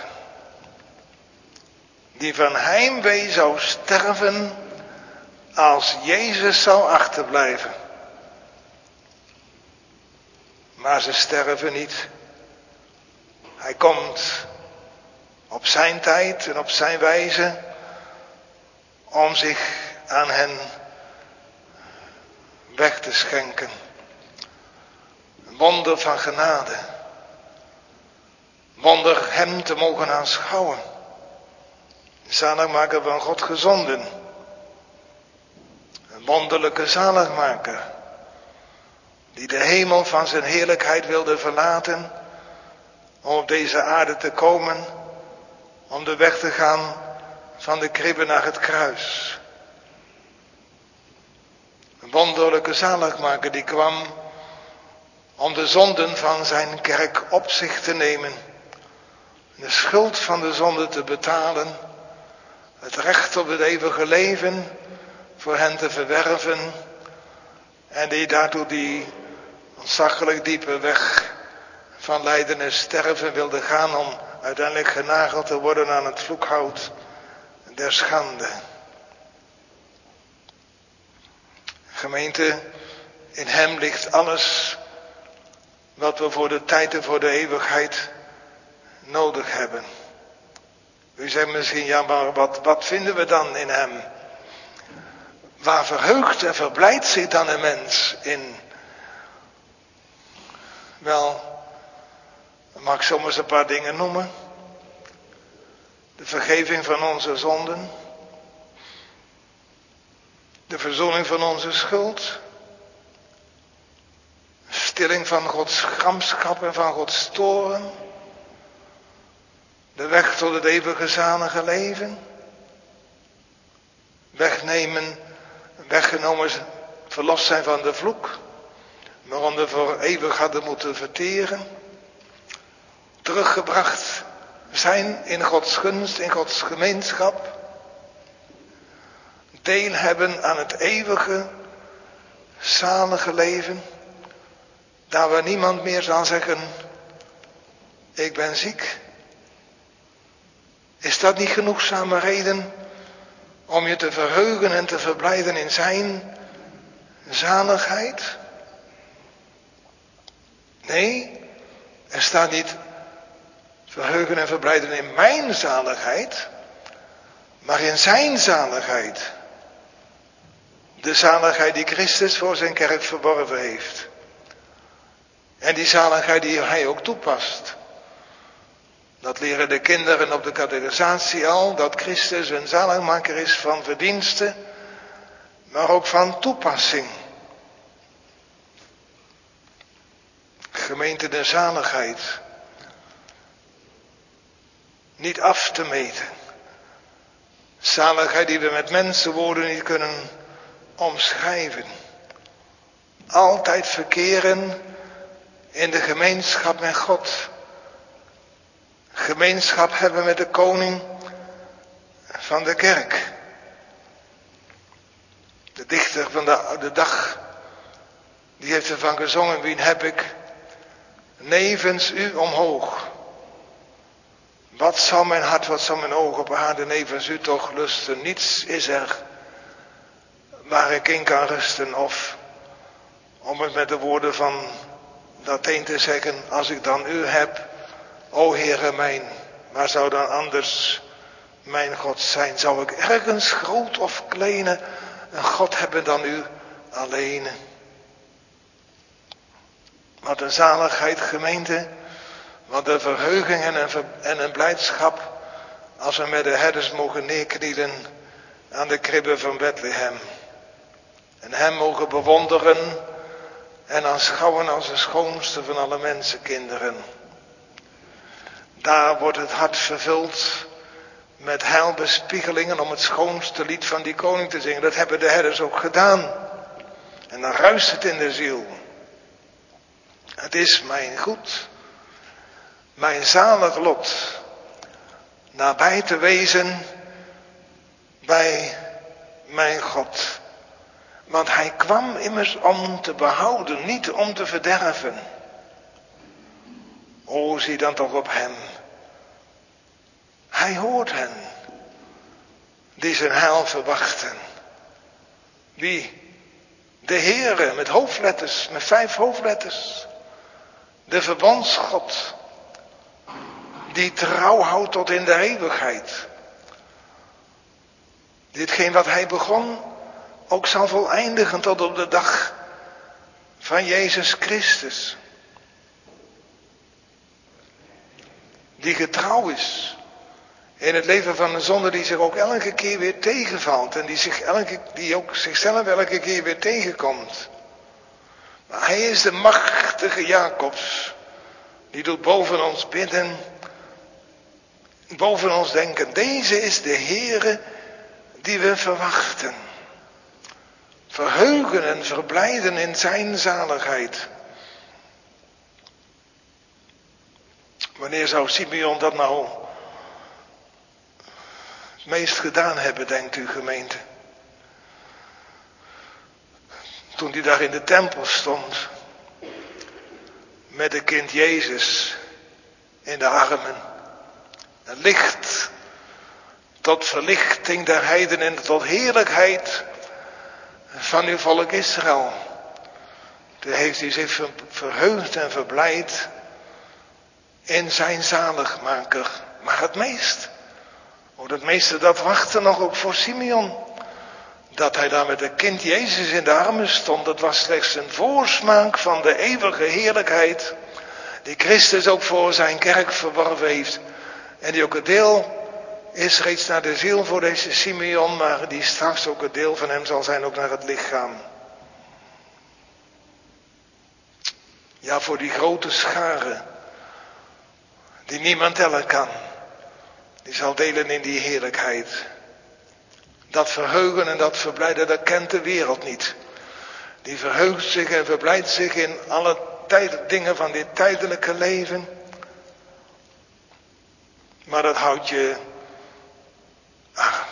Die van heimwee zou sterven als Jezus zou achterblijven. Maar ze sterven niet. Hij komt op zijn tijd en op zijn wijze om zich aan hen weg te schenken. Een wonder van genade. Wonder hem te mogen aanschouwen. De zaligmaker van God gezonden. Een wonderlijke zaligmaker. Die de hemel van zijn heerlijkheid wilde verlaten. Om op deze aarde te komen. Om de weg te gaan van de kribbe naar het kruis. Een wonderlijke zaligmaker die kwam om de zonden van zijn kerk op zich te nemen. De schuld van de zonde te betalen. Het recht op het eeuwige leven voor hen te verwerven. En die daartoe die ontzaglijk diepe weg van lijden en sterven wilde gaan om uiteindelijk genageld te worden aan het vloekhout der schande. Gemeente, in hem ligt alles wat we voor de tijd en voor de eeuwigheid nodig hebben. U zegt misschien, ja maar wat, wat vinden we dan in hem? Waar verheugt en verblijdt zich dan een mens in? Wel, mag ik soms een paar dingen noemen. De vergeving van onze zonden. De verzoening van onze schuld. Stilling van Gods gramschap en van Gods toorn. De weg tot het eeuwige zalige leven. Wegnemen, weggenomen, verlost zijn van de vloek. Waarom we voor eeuwig hadden moeten verteren. Teruggebracht zijn in Gods gunst, in Gods gemeenschap. Deel hebben aan het eeuwige, zalige leven. Daar waar niemand meer zal zeggen, ik ben ziek. Is dat niet genoegzame reden om je te verheugen en te verblijden in zijn zaligheid? Nee, er staat niet verheugen en verblijden in mijn zaligheid, maar in zijn zaligheid. De zaligheid die Christus voor zijn kerk verworven heeft. En die zaligheid die hij ook toepast. Dat leren de kinderen op de catechisatie al, dat Christus een zaligmaker is van verdienste, maar ook van toepassing. Gemeente, de zaligheid. Niet af te meten. Zaligheid die we met mensenwoorden niet kunnen omschrijven. Altijd verkeren in de gemeenschap met God. Gemeenschap hebben met de koning van de kerk. De dichter van de oude dag, die heeft ervan gezongen, wien heb ik nevens u omhoog. Wat zou mijn hart, wat zou mijn ogen op aarde nevens u toch lusten? Niets is er waar ik in kan rusten. Of om het met de woorden van Latijn te zeggen, als ik dan u heb, o Heere mijn, waar zou dan anders mijn God zijn? Zou ik ergens groot of kleine een God hebben dan u alleen? Wat een zaligheid, gemeente. Wat een verheuging en een, ver, en een blijdschap als we met de herders mogen neerknielen aan de kribbe van Bethlehem. En hem mogen bewonderen en aanschouwen als de schoonste van alle mensenkinderen. Daar wordt het hart vervuld met heilbespiegelingen om het schoonste lied van die koning te zingen. Dat hebben de herders ook gedaan. En dan ruist het in de ziel. Het is mijn goed, mijn zalig lot, nabij te wezen bij mijn God. Want hij kwam immers om te behouden, niet om te verderven. O, zie dan toch op hem. Hij hoort hen, die zijn heil verwachten. Wie? De Heere, met hoofdletters, met vijf hoofdletters. De verbondsgod, die trouw houdt tot in de eeuwigheid. Ditgeen wat hij begon, ook zal voleindigen tot op de dag van Jezus Christus. Die getrouw is in het leven van een zonde die zich ook elke keer weer tegenvalt. En die, zich elke, die ook zichzelf elke keer weer tegenkomt. Maar hij is de machtige Jacobs. Die doet boven ons bidden. Boven ons denken. Deze is de Heere die we verwachten. Verheugen en verblijden in zijn zaligheid. Wanneer zou Simeon dat nou het meest gedaan hebben, denkt u, gemeente? Toen hij daar in de tempel stond, met de kind Jezus in de armen. Het licht tot verlichting der heidenen en tot heerlijkheid van uw volk Israël. Toen heeft hij zich verheugd en verblijd in zijn zaligmaker. Maar het meest, oh, het meeste dat wachtte nog ook voor Simeon. Dat hij daar met het kind Jezus in de armen stond, dat was slechts een voorsmaak van de eeuwige heerlijkheid die Christus ook voor zijn kerk verworven heeft. En die ook het deel is reeds naar de ziel voor deze Simeon, maar die straks ook het deel van hem zal zijn ook naar het lichaam. Ja, voor die grote schare, die niemand tellen kan, die zal delen in die heerlijkheid. Dat verheugen en dat verblijden, dat kent de wereld niet. Die verheugt zich en verblijdt zich in alle tijd, dingen van dit tijdelijke leven. Maar dat houdt je aan.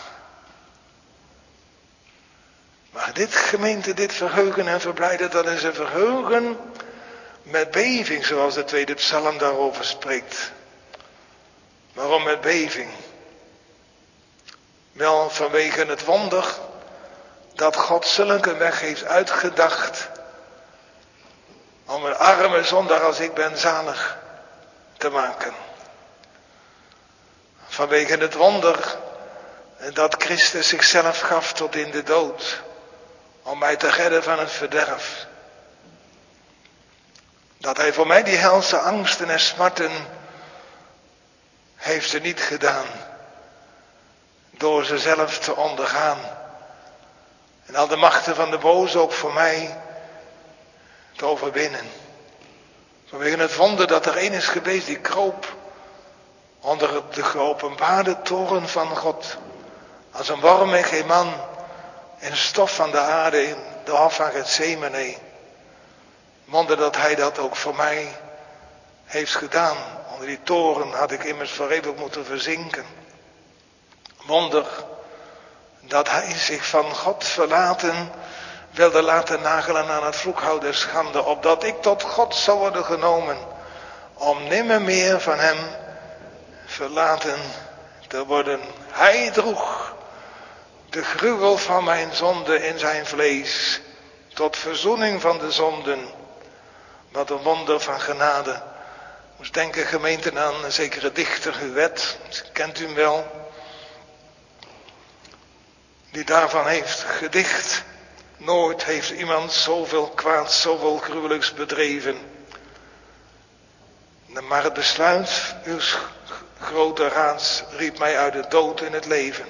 Maar dit gemeente, dit verheugen en verblijden, dat is een verheugen met beving, zoals de tweede psalm daarover spreekt. Waarom met beving? Wel vanwege het wonder dat God zulke weg heeft uitgedacht om een arme zondaar als ik ben zalig te maken. Vanwege het wonder dat Christus zichzelf gaf tot in de dood om mij te redden van het verderf. Dat hij voor mij die helse angsten en smarten heeft er niet gedaan door ze zelf te ondergaan. En al de machten van de boze ook voor mij te overwinnen. Vanwege het wonder dat er een is geweest die kroop onder de geopenbaarde toren van God. Als een worm en geen man in stof van de aarde in de hof van Gethsemane. Wonder dat hij dat ook voor mij heeft gedaan. Onder die toren had ik immers voor eeuwig moeten verzinken. Wonder dat hij zich van God verlaten wilde laten nagelen aan het vloekhout der schande, opdat ik tot God zou worden genomen, om nimmer meer van hem verlaten te worden. Hij droeg de gruwel van mijn zonde in zijn vlees, tot verzoening van de zonden. Wat een wonder van genade. Moest denken, gemeenten, aan een zekere dichter, Huet, kent u hem wel, die daarvan heeft gedicht. Nooit heeft iemand zoveel kwaads, zoveel gruwelijks bedreven. Maar het besluit uw grote raads riep mij uit de dood in het leven.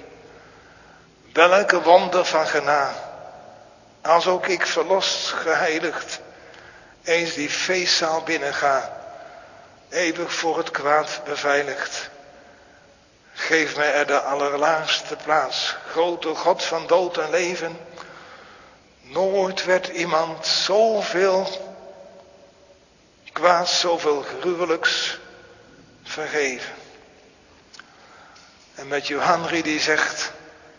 Welke wonder van genade, als ook ik verlost, geheiligd, eens die feestzaal binnenga, eeuwig voor het kwaad beveiligd. Geef mij er de allerlaagste plaats, grote God van dood en leven. Nooit werd iemand zoveel kwaads, zoveel gruwelijks vergeven. En met Johanri die zegt,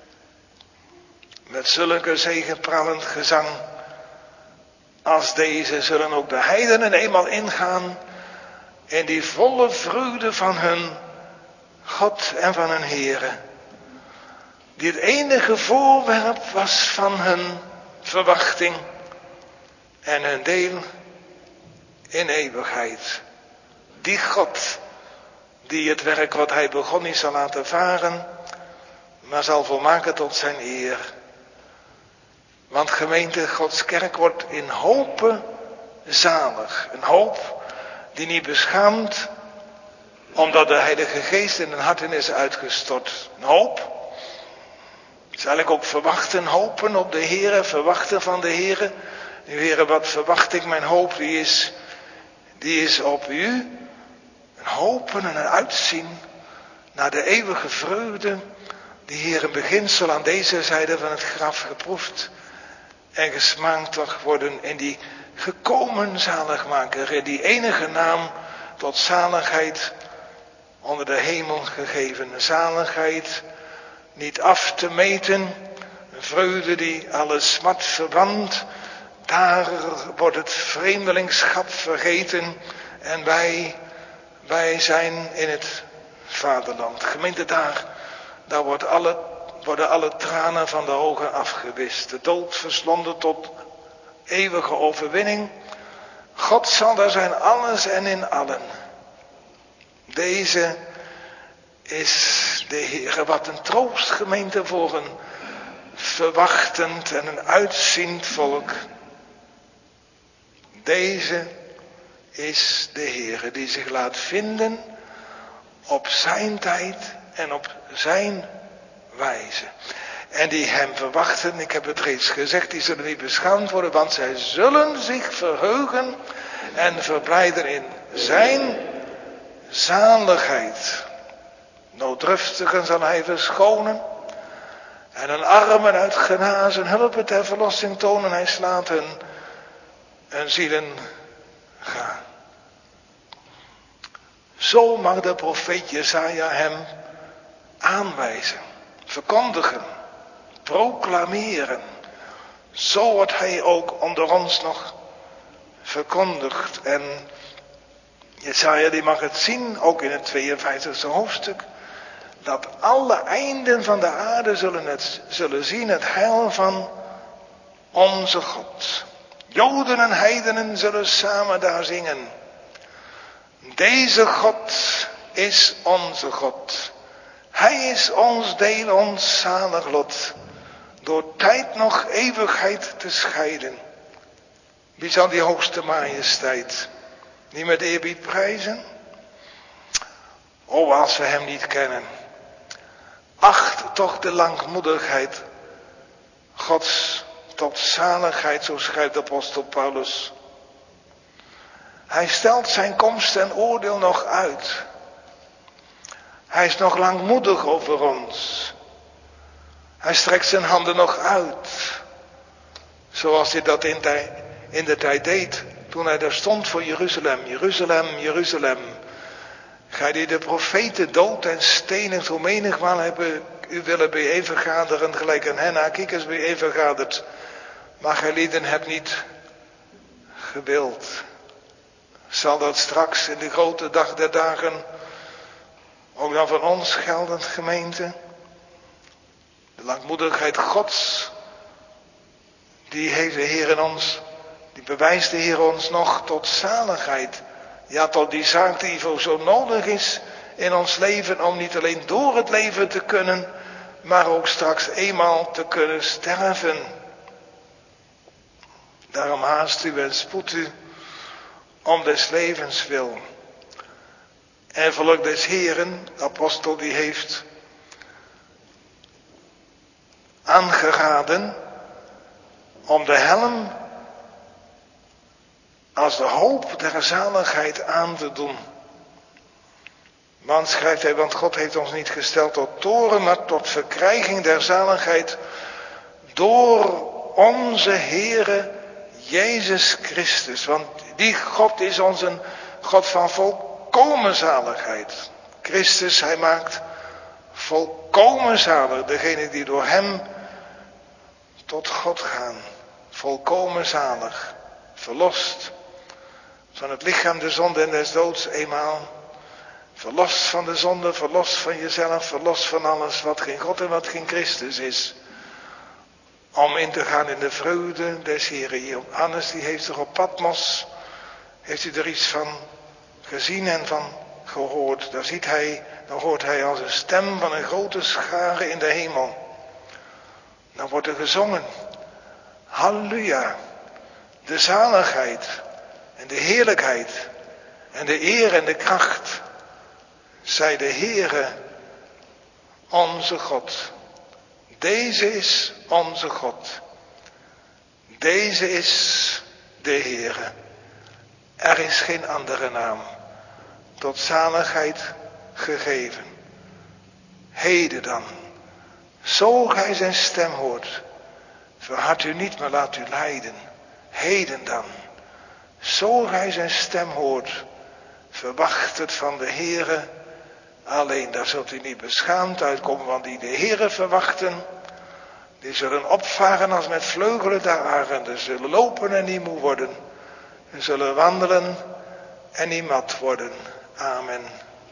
met zulke zegepralend gezang als deze zullen ook de heidenen eenmaal ingaan in die volle vreugde van hun God en van hun Heere, die het enige voorwerp was van hun verwachting en hun deel in eeuwigheid. Die God die het werk wat hij begon niet zal laten varen, maar zal volmaken tot zijn eer. Want gemeente, Gods kerk wordt in hopen zalig. Een hoop die niet beschaamt, omdat de Heilige Geest in hun harten is uitgestort. Een hoop. Is eigenlijk ook verwachten, hopen op de Heere, verwachten van de Heere. Nu Heere, wat verwacht ik? Mijn hoop die is, die is op u. Een hopen en een uitzien naar de eeuwige vreugde, die hier een beginsel aan deze zijde van het graf geproefd en gesmaakt mag worden in die gekomen zaligmaker, die enige naam tot zaligheid onder de hemel gegeven. Zaligheid niet af te meten, een vreugde die alle smart verbandt. Daar wordt het vreemdelingschap vergeten en wij, wij zijn in het vaderland. Gemeente, daar, daar wordt alle, worden alle tranen van de ogen afgewist. De dood verslonden tot eeuwige overwinning. God zal daar zijn, alles en in allen. Deze is de Heere. Wat een troost, gemeente, voor een verwachtend en een uitziend volk. Deze is de Heere die zich laat vinden op zijn tijd en op zijn wijze. En die hem verwachten, ik heb het reeds gezegd, die zullen niet beschaamd worden, want zij zullen zich verheugen en verblijden in zijn zaligheid. Nooddruftigen zal hij verschonen en een armen uit genazen hulpen ter verlossing tonen. Hij slaat hun en zielen gaan. Zo mag de profeet Jesaja hem aanwijzen, verkondigen, proclameren. Zo wordt hij ook onder ons nog verkondigd. En Jesaja die mag het zien, ook in het tweeënvijftigste hoofdstuk, dat alle einden van de aarde zullen, het, zullen zien het heil van onze God. Joden en heidenen zullen samen daar zingen. Deze God is onze God. Hij is ons deel, ons zalig lot. Door tijd nog eeuwigheid te scheiden. Wie zal die hoogste majesteit niet met eerbied prijzen? O, als we hem niet kennen. Acht toch de langmoedigheid Gods tot zaligheid, zo schrijft de apostel Paulus. Hij stelt zijn komst en oordeel nog uit. Hij is nog langmoedig over ons. Hij strekt zijn handen nog uit. Zoals hij dat in de, in de tijd deed toen hij daar stond voor Jeruzalem. Jeruzalem, Jeruzalem. Gij die de profeten dood en stenen zo menigmaal hebben u willen bijeenvergaderen, gelijk een hen haar kikkers bijeenvergaderd. Maar gij lieden hebt niet gewild. Zal dat straks in de grote dag der dagen ook dan van ons gelden, gemeente? De langmoedigheid Gods, die heeft de Heer in ons, die bewijst de Heer ons nog tot zaligheid. Ja, tot die zaak die voor zo nodig is in ons leven, om niet alleen door het leven te kunnen, maar ook straks eenmaal te kunnen sterven. Daarom haast u en spoed u om des levens wil. En volk des Heeren, de apostel die heeft aangeraden om de helm als de hoop der zaligheid aan te doen. Want, schrijft hij, want God heeft ons niet gesteld tot toren, maar tot verkrijging der zaligheid door onze Heere Jezus Christus. Want die God is ons een God van volkomen zaligheid. Christus, hij maakt volkomen zalig degene die door hem tot God gaan. Volkomen zalig. Verlost van het lichaam, de zonde en des doods eenmaal. Verlost van de zonde, verlost van jezelf, verlost van alles wat geen God en wat geen Christus is. Om in te gaan in de vreugde des Heren. Johannes die heeft er op Patmos, heeft u er iets van gezien en van gehoord. Daar ziet hij, dan hoort hij als een stem van een grote schare in de hemel. Dan wordt er gezongen. Halleluja. De zaligheid en de heerlijkheid en de eer en de kracht zij de Heere onze God. Deze is onze God. Deze is de Heere. Er is geen andere naam tot zaligheid gegeven. Heden dan, zo gij zijn stem hoort, verhard u niet, maar laat u leiden. Heden dan, zo gij zijn stem hoort, verwacht het van de Heere. Alleen daar zult u niet beschaamd uitkomen, want die de Heere verwachten, die zullen opvaren als met vleugelen der arenden, zullen lopen en niet moe worden, en zullen wandelen en niet mat worden. Amen.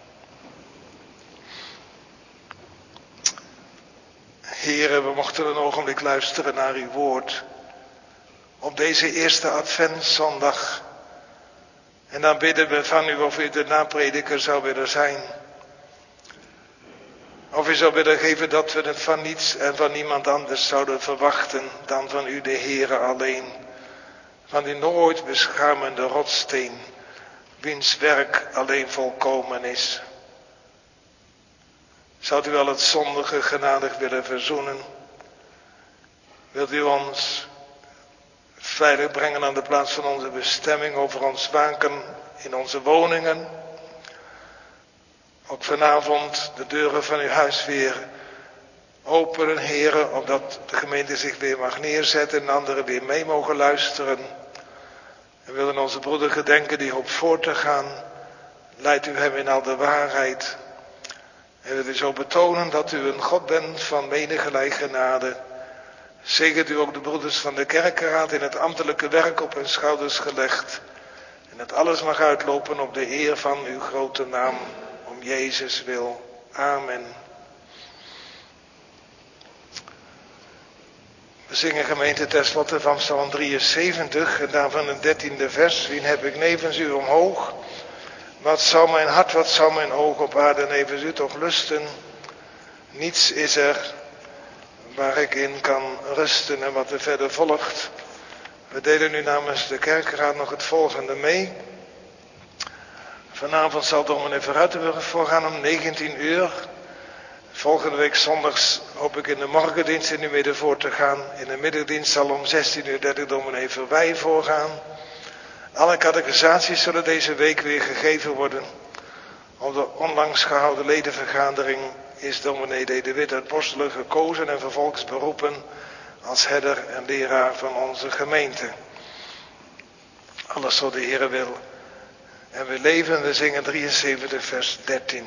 Heere, we mochten een ogenblik luisteren naar uw woord op deze eerste adventszondag. En dan bidden we van u of u de naprediker zou willen zijn. Of u zou willen geven dat we het van niets en van niemand anders zouden verwachten dan van u de Heere alleen. Van die nooit beschamende rotsteen, wiens werk alleen volkomen is. Zou u wel het zondige genadig willen verzoenen? Wilt u ons veilig brengen aan de plaats van onze bestemming, over ons waken in onze woningen? Ook vanavond de deuren van uw huis weer openen, Heere, opdat de gemeente zich weer mag neerzetten en anderen weer mee mogen luisteren. We willen onze broeder gedenken die hoopt voort te gaan. Leidt u hem in al de waarheid. En wil u zo betonen dat u een God bent van menigerlei genade. Zegent u ook de broeders van de kerkenraad in het ambtelijke werk op hun schouders gelegd. En dat alles mag uitlopen op de eer van uw grote naam. Om Jezus wil. Amen. We zingen gemeente tenslotte van Psalm drieënzeventig en daarvan het dertiende vers. Wien heb ik nevens u omhoog? Wat zou mijn hart, wat zou mijn oog op aarde nevens u toch lusten? Niets is er waar ik in kan rusten. En wat er verder volgt. We delen nu namens de kerkraad nog het volgende mee. Vanavond zal dominee Verruitenburg voorgaan om negentien uur. Volgende week zondags hoop ik in de morgendienst in uw midden voor te gaan. In de middendienst zal om zestien uur dertig dominee Verwij voorgaan. Alle catechisaties zullen deze week weer gegeven worden. Op de onlangs gehouden ledenvergadering is dominee D. de Wit uit Borselen gekozen en vervolgens beroepen als herder en leraar van onze gemeente. Alles zo de Heere wil. En we leven, we zingen drieënzeventig vers dertien.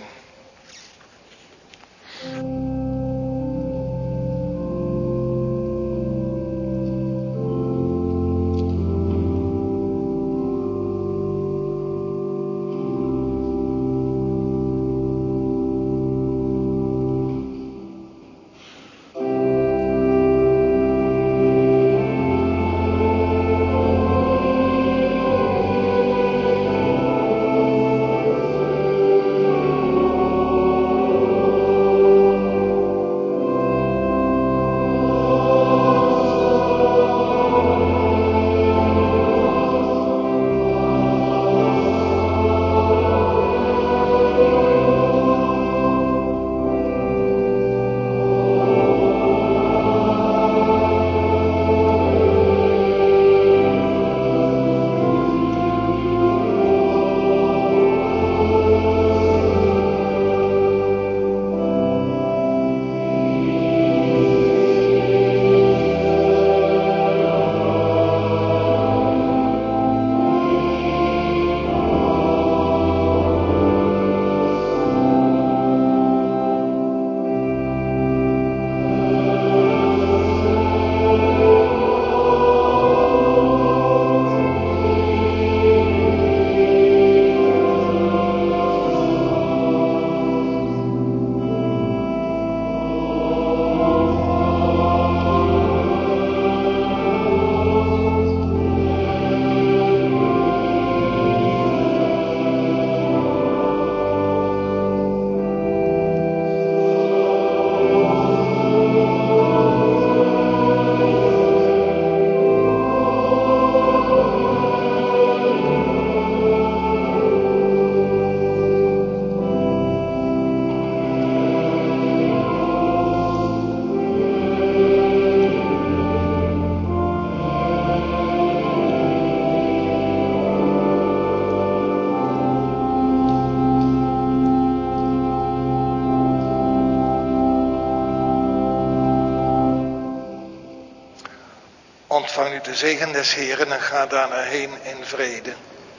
ontvang u de zegen des Heeren en ga daarna heen in vrede.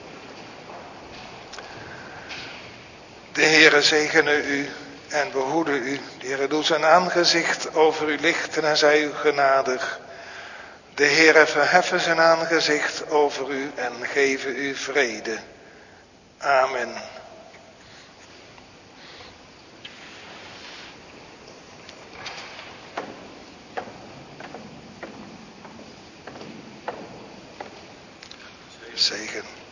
De Heere zegene u en behoede u. De Heere doet zijn aangezicht over u lichten en zij u genadig. De Heere verheffen zijn aangezicht over u en geven u vrede. Amen. Zegen.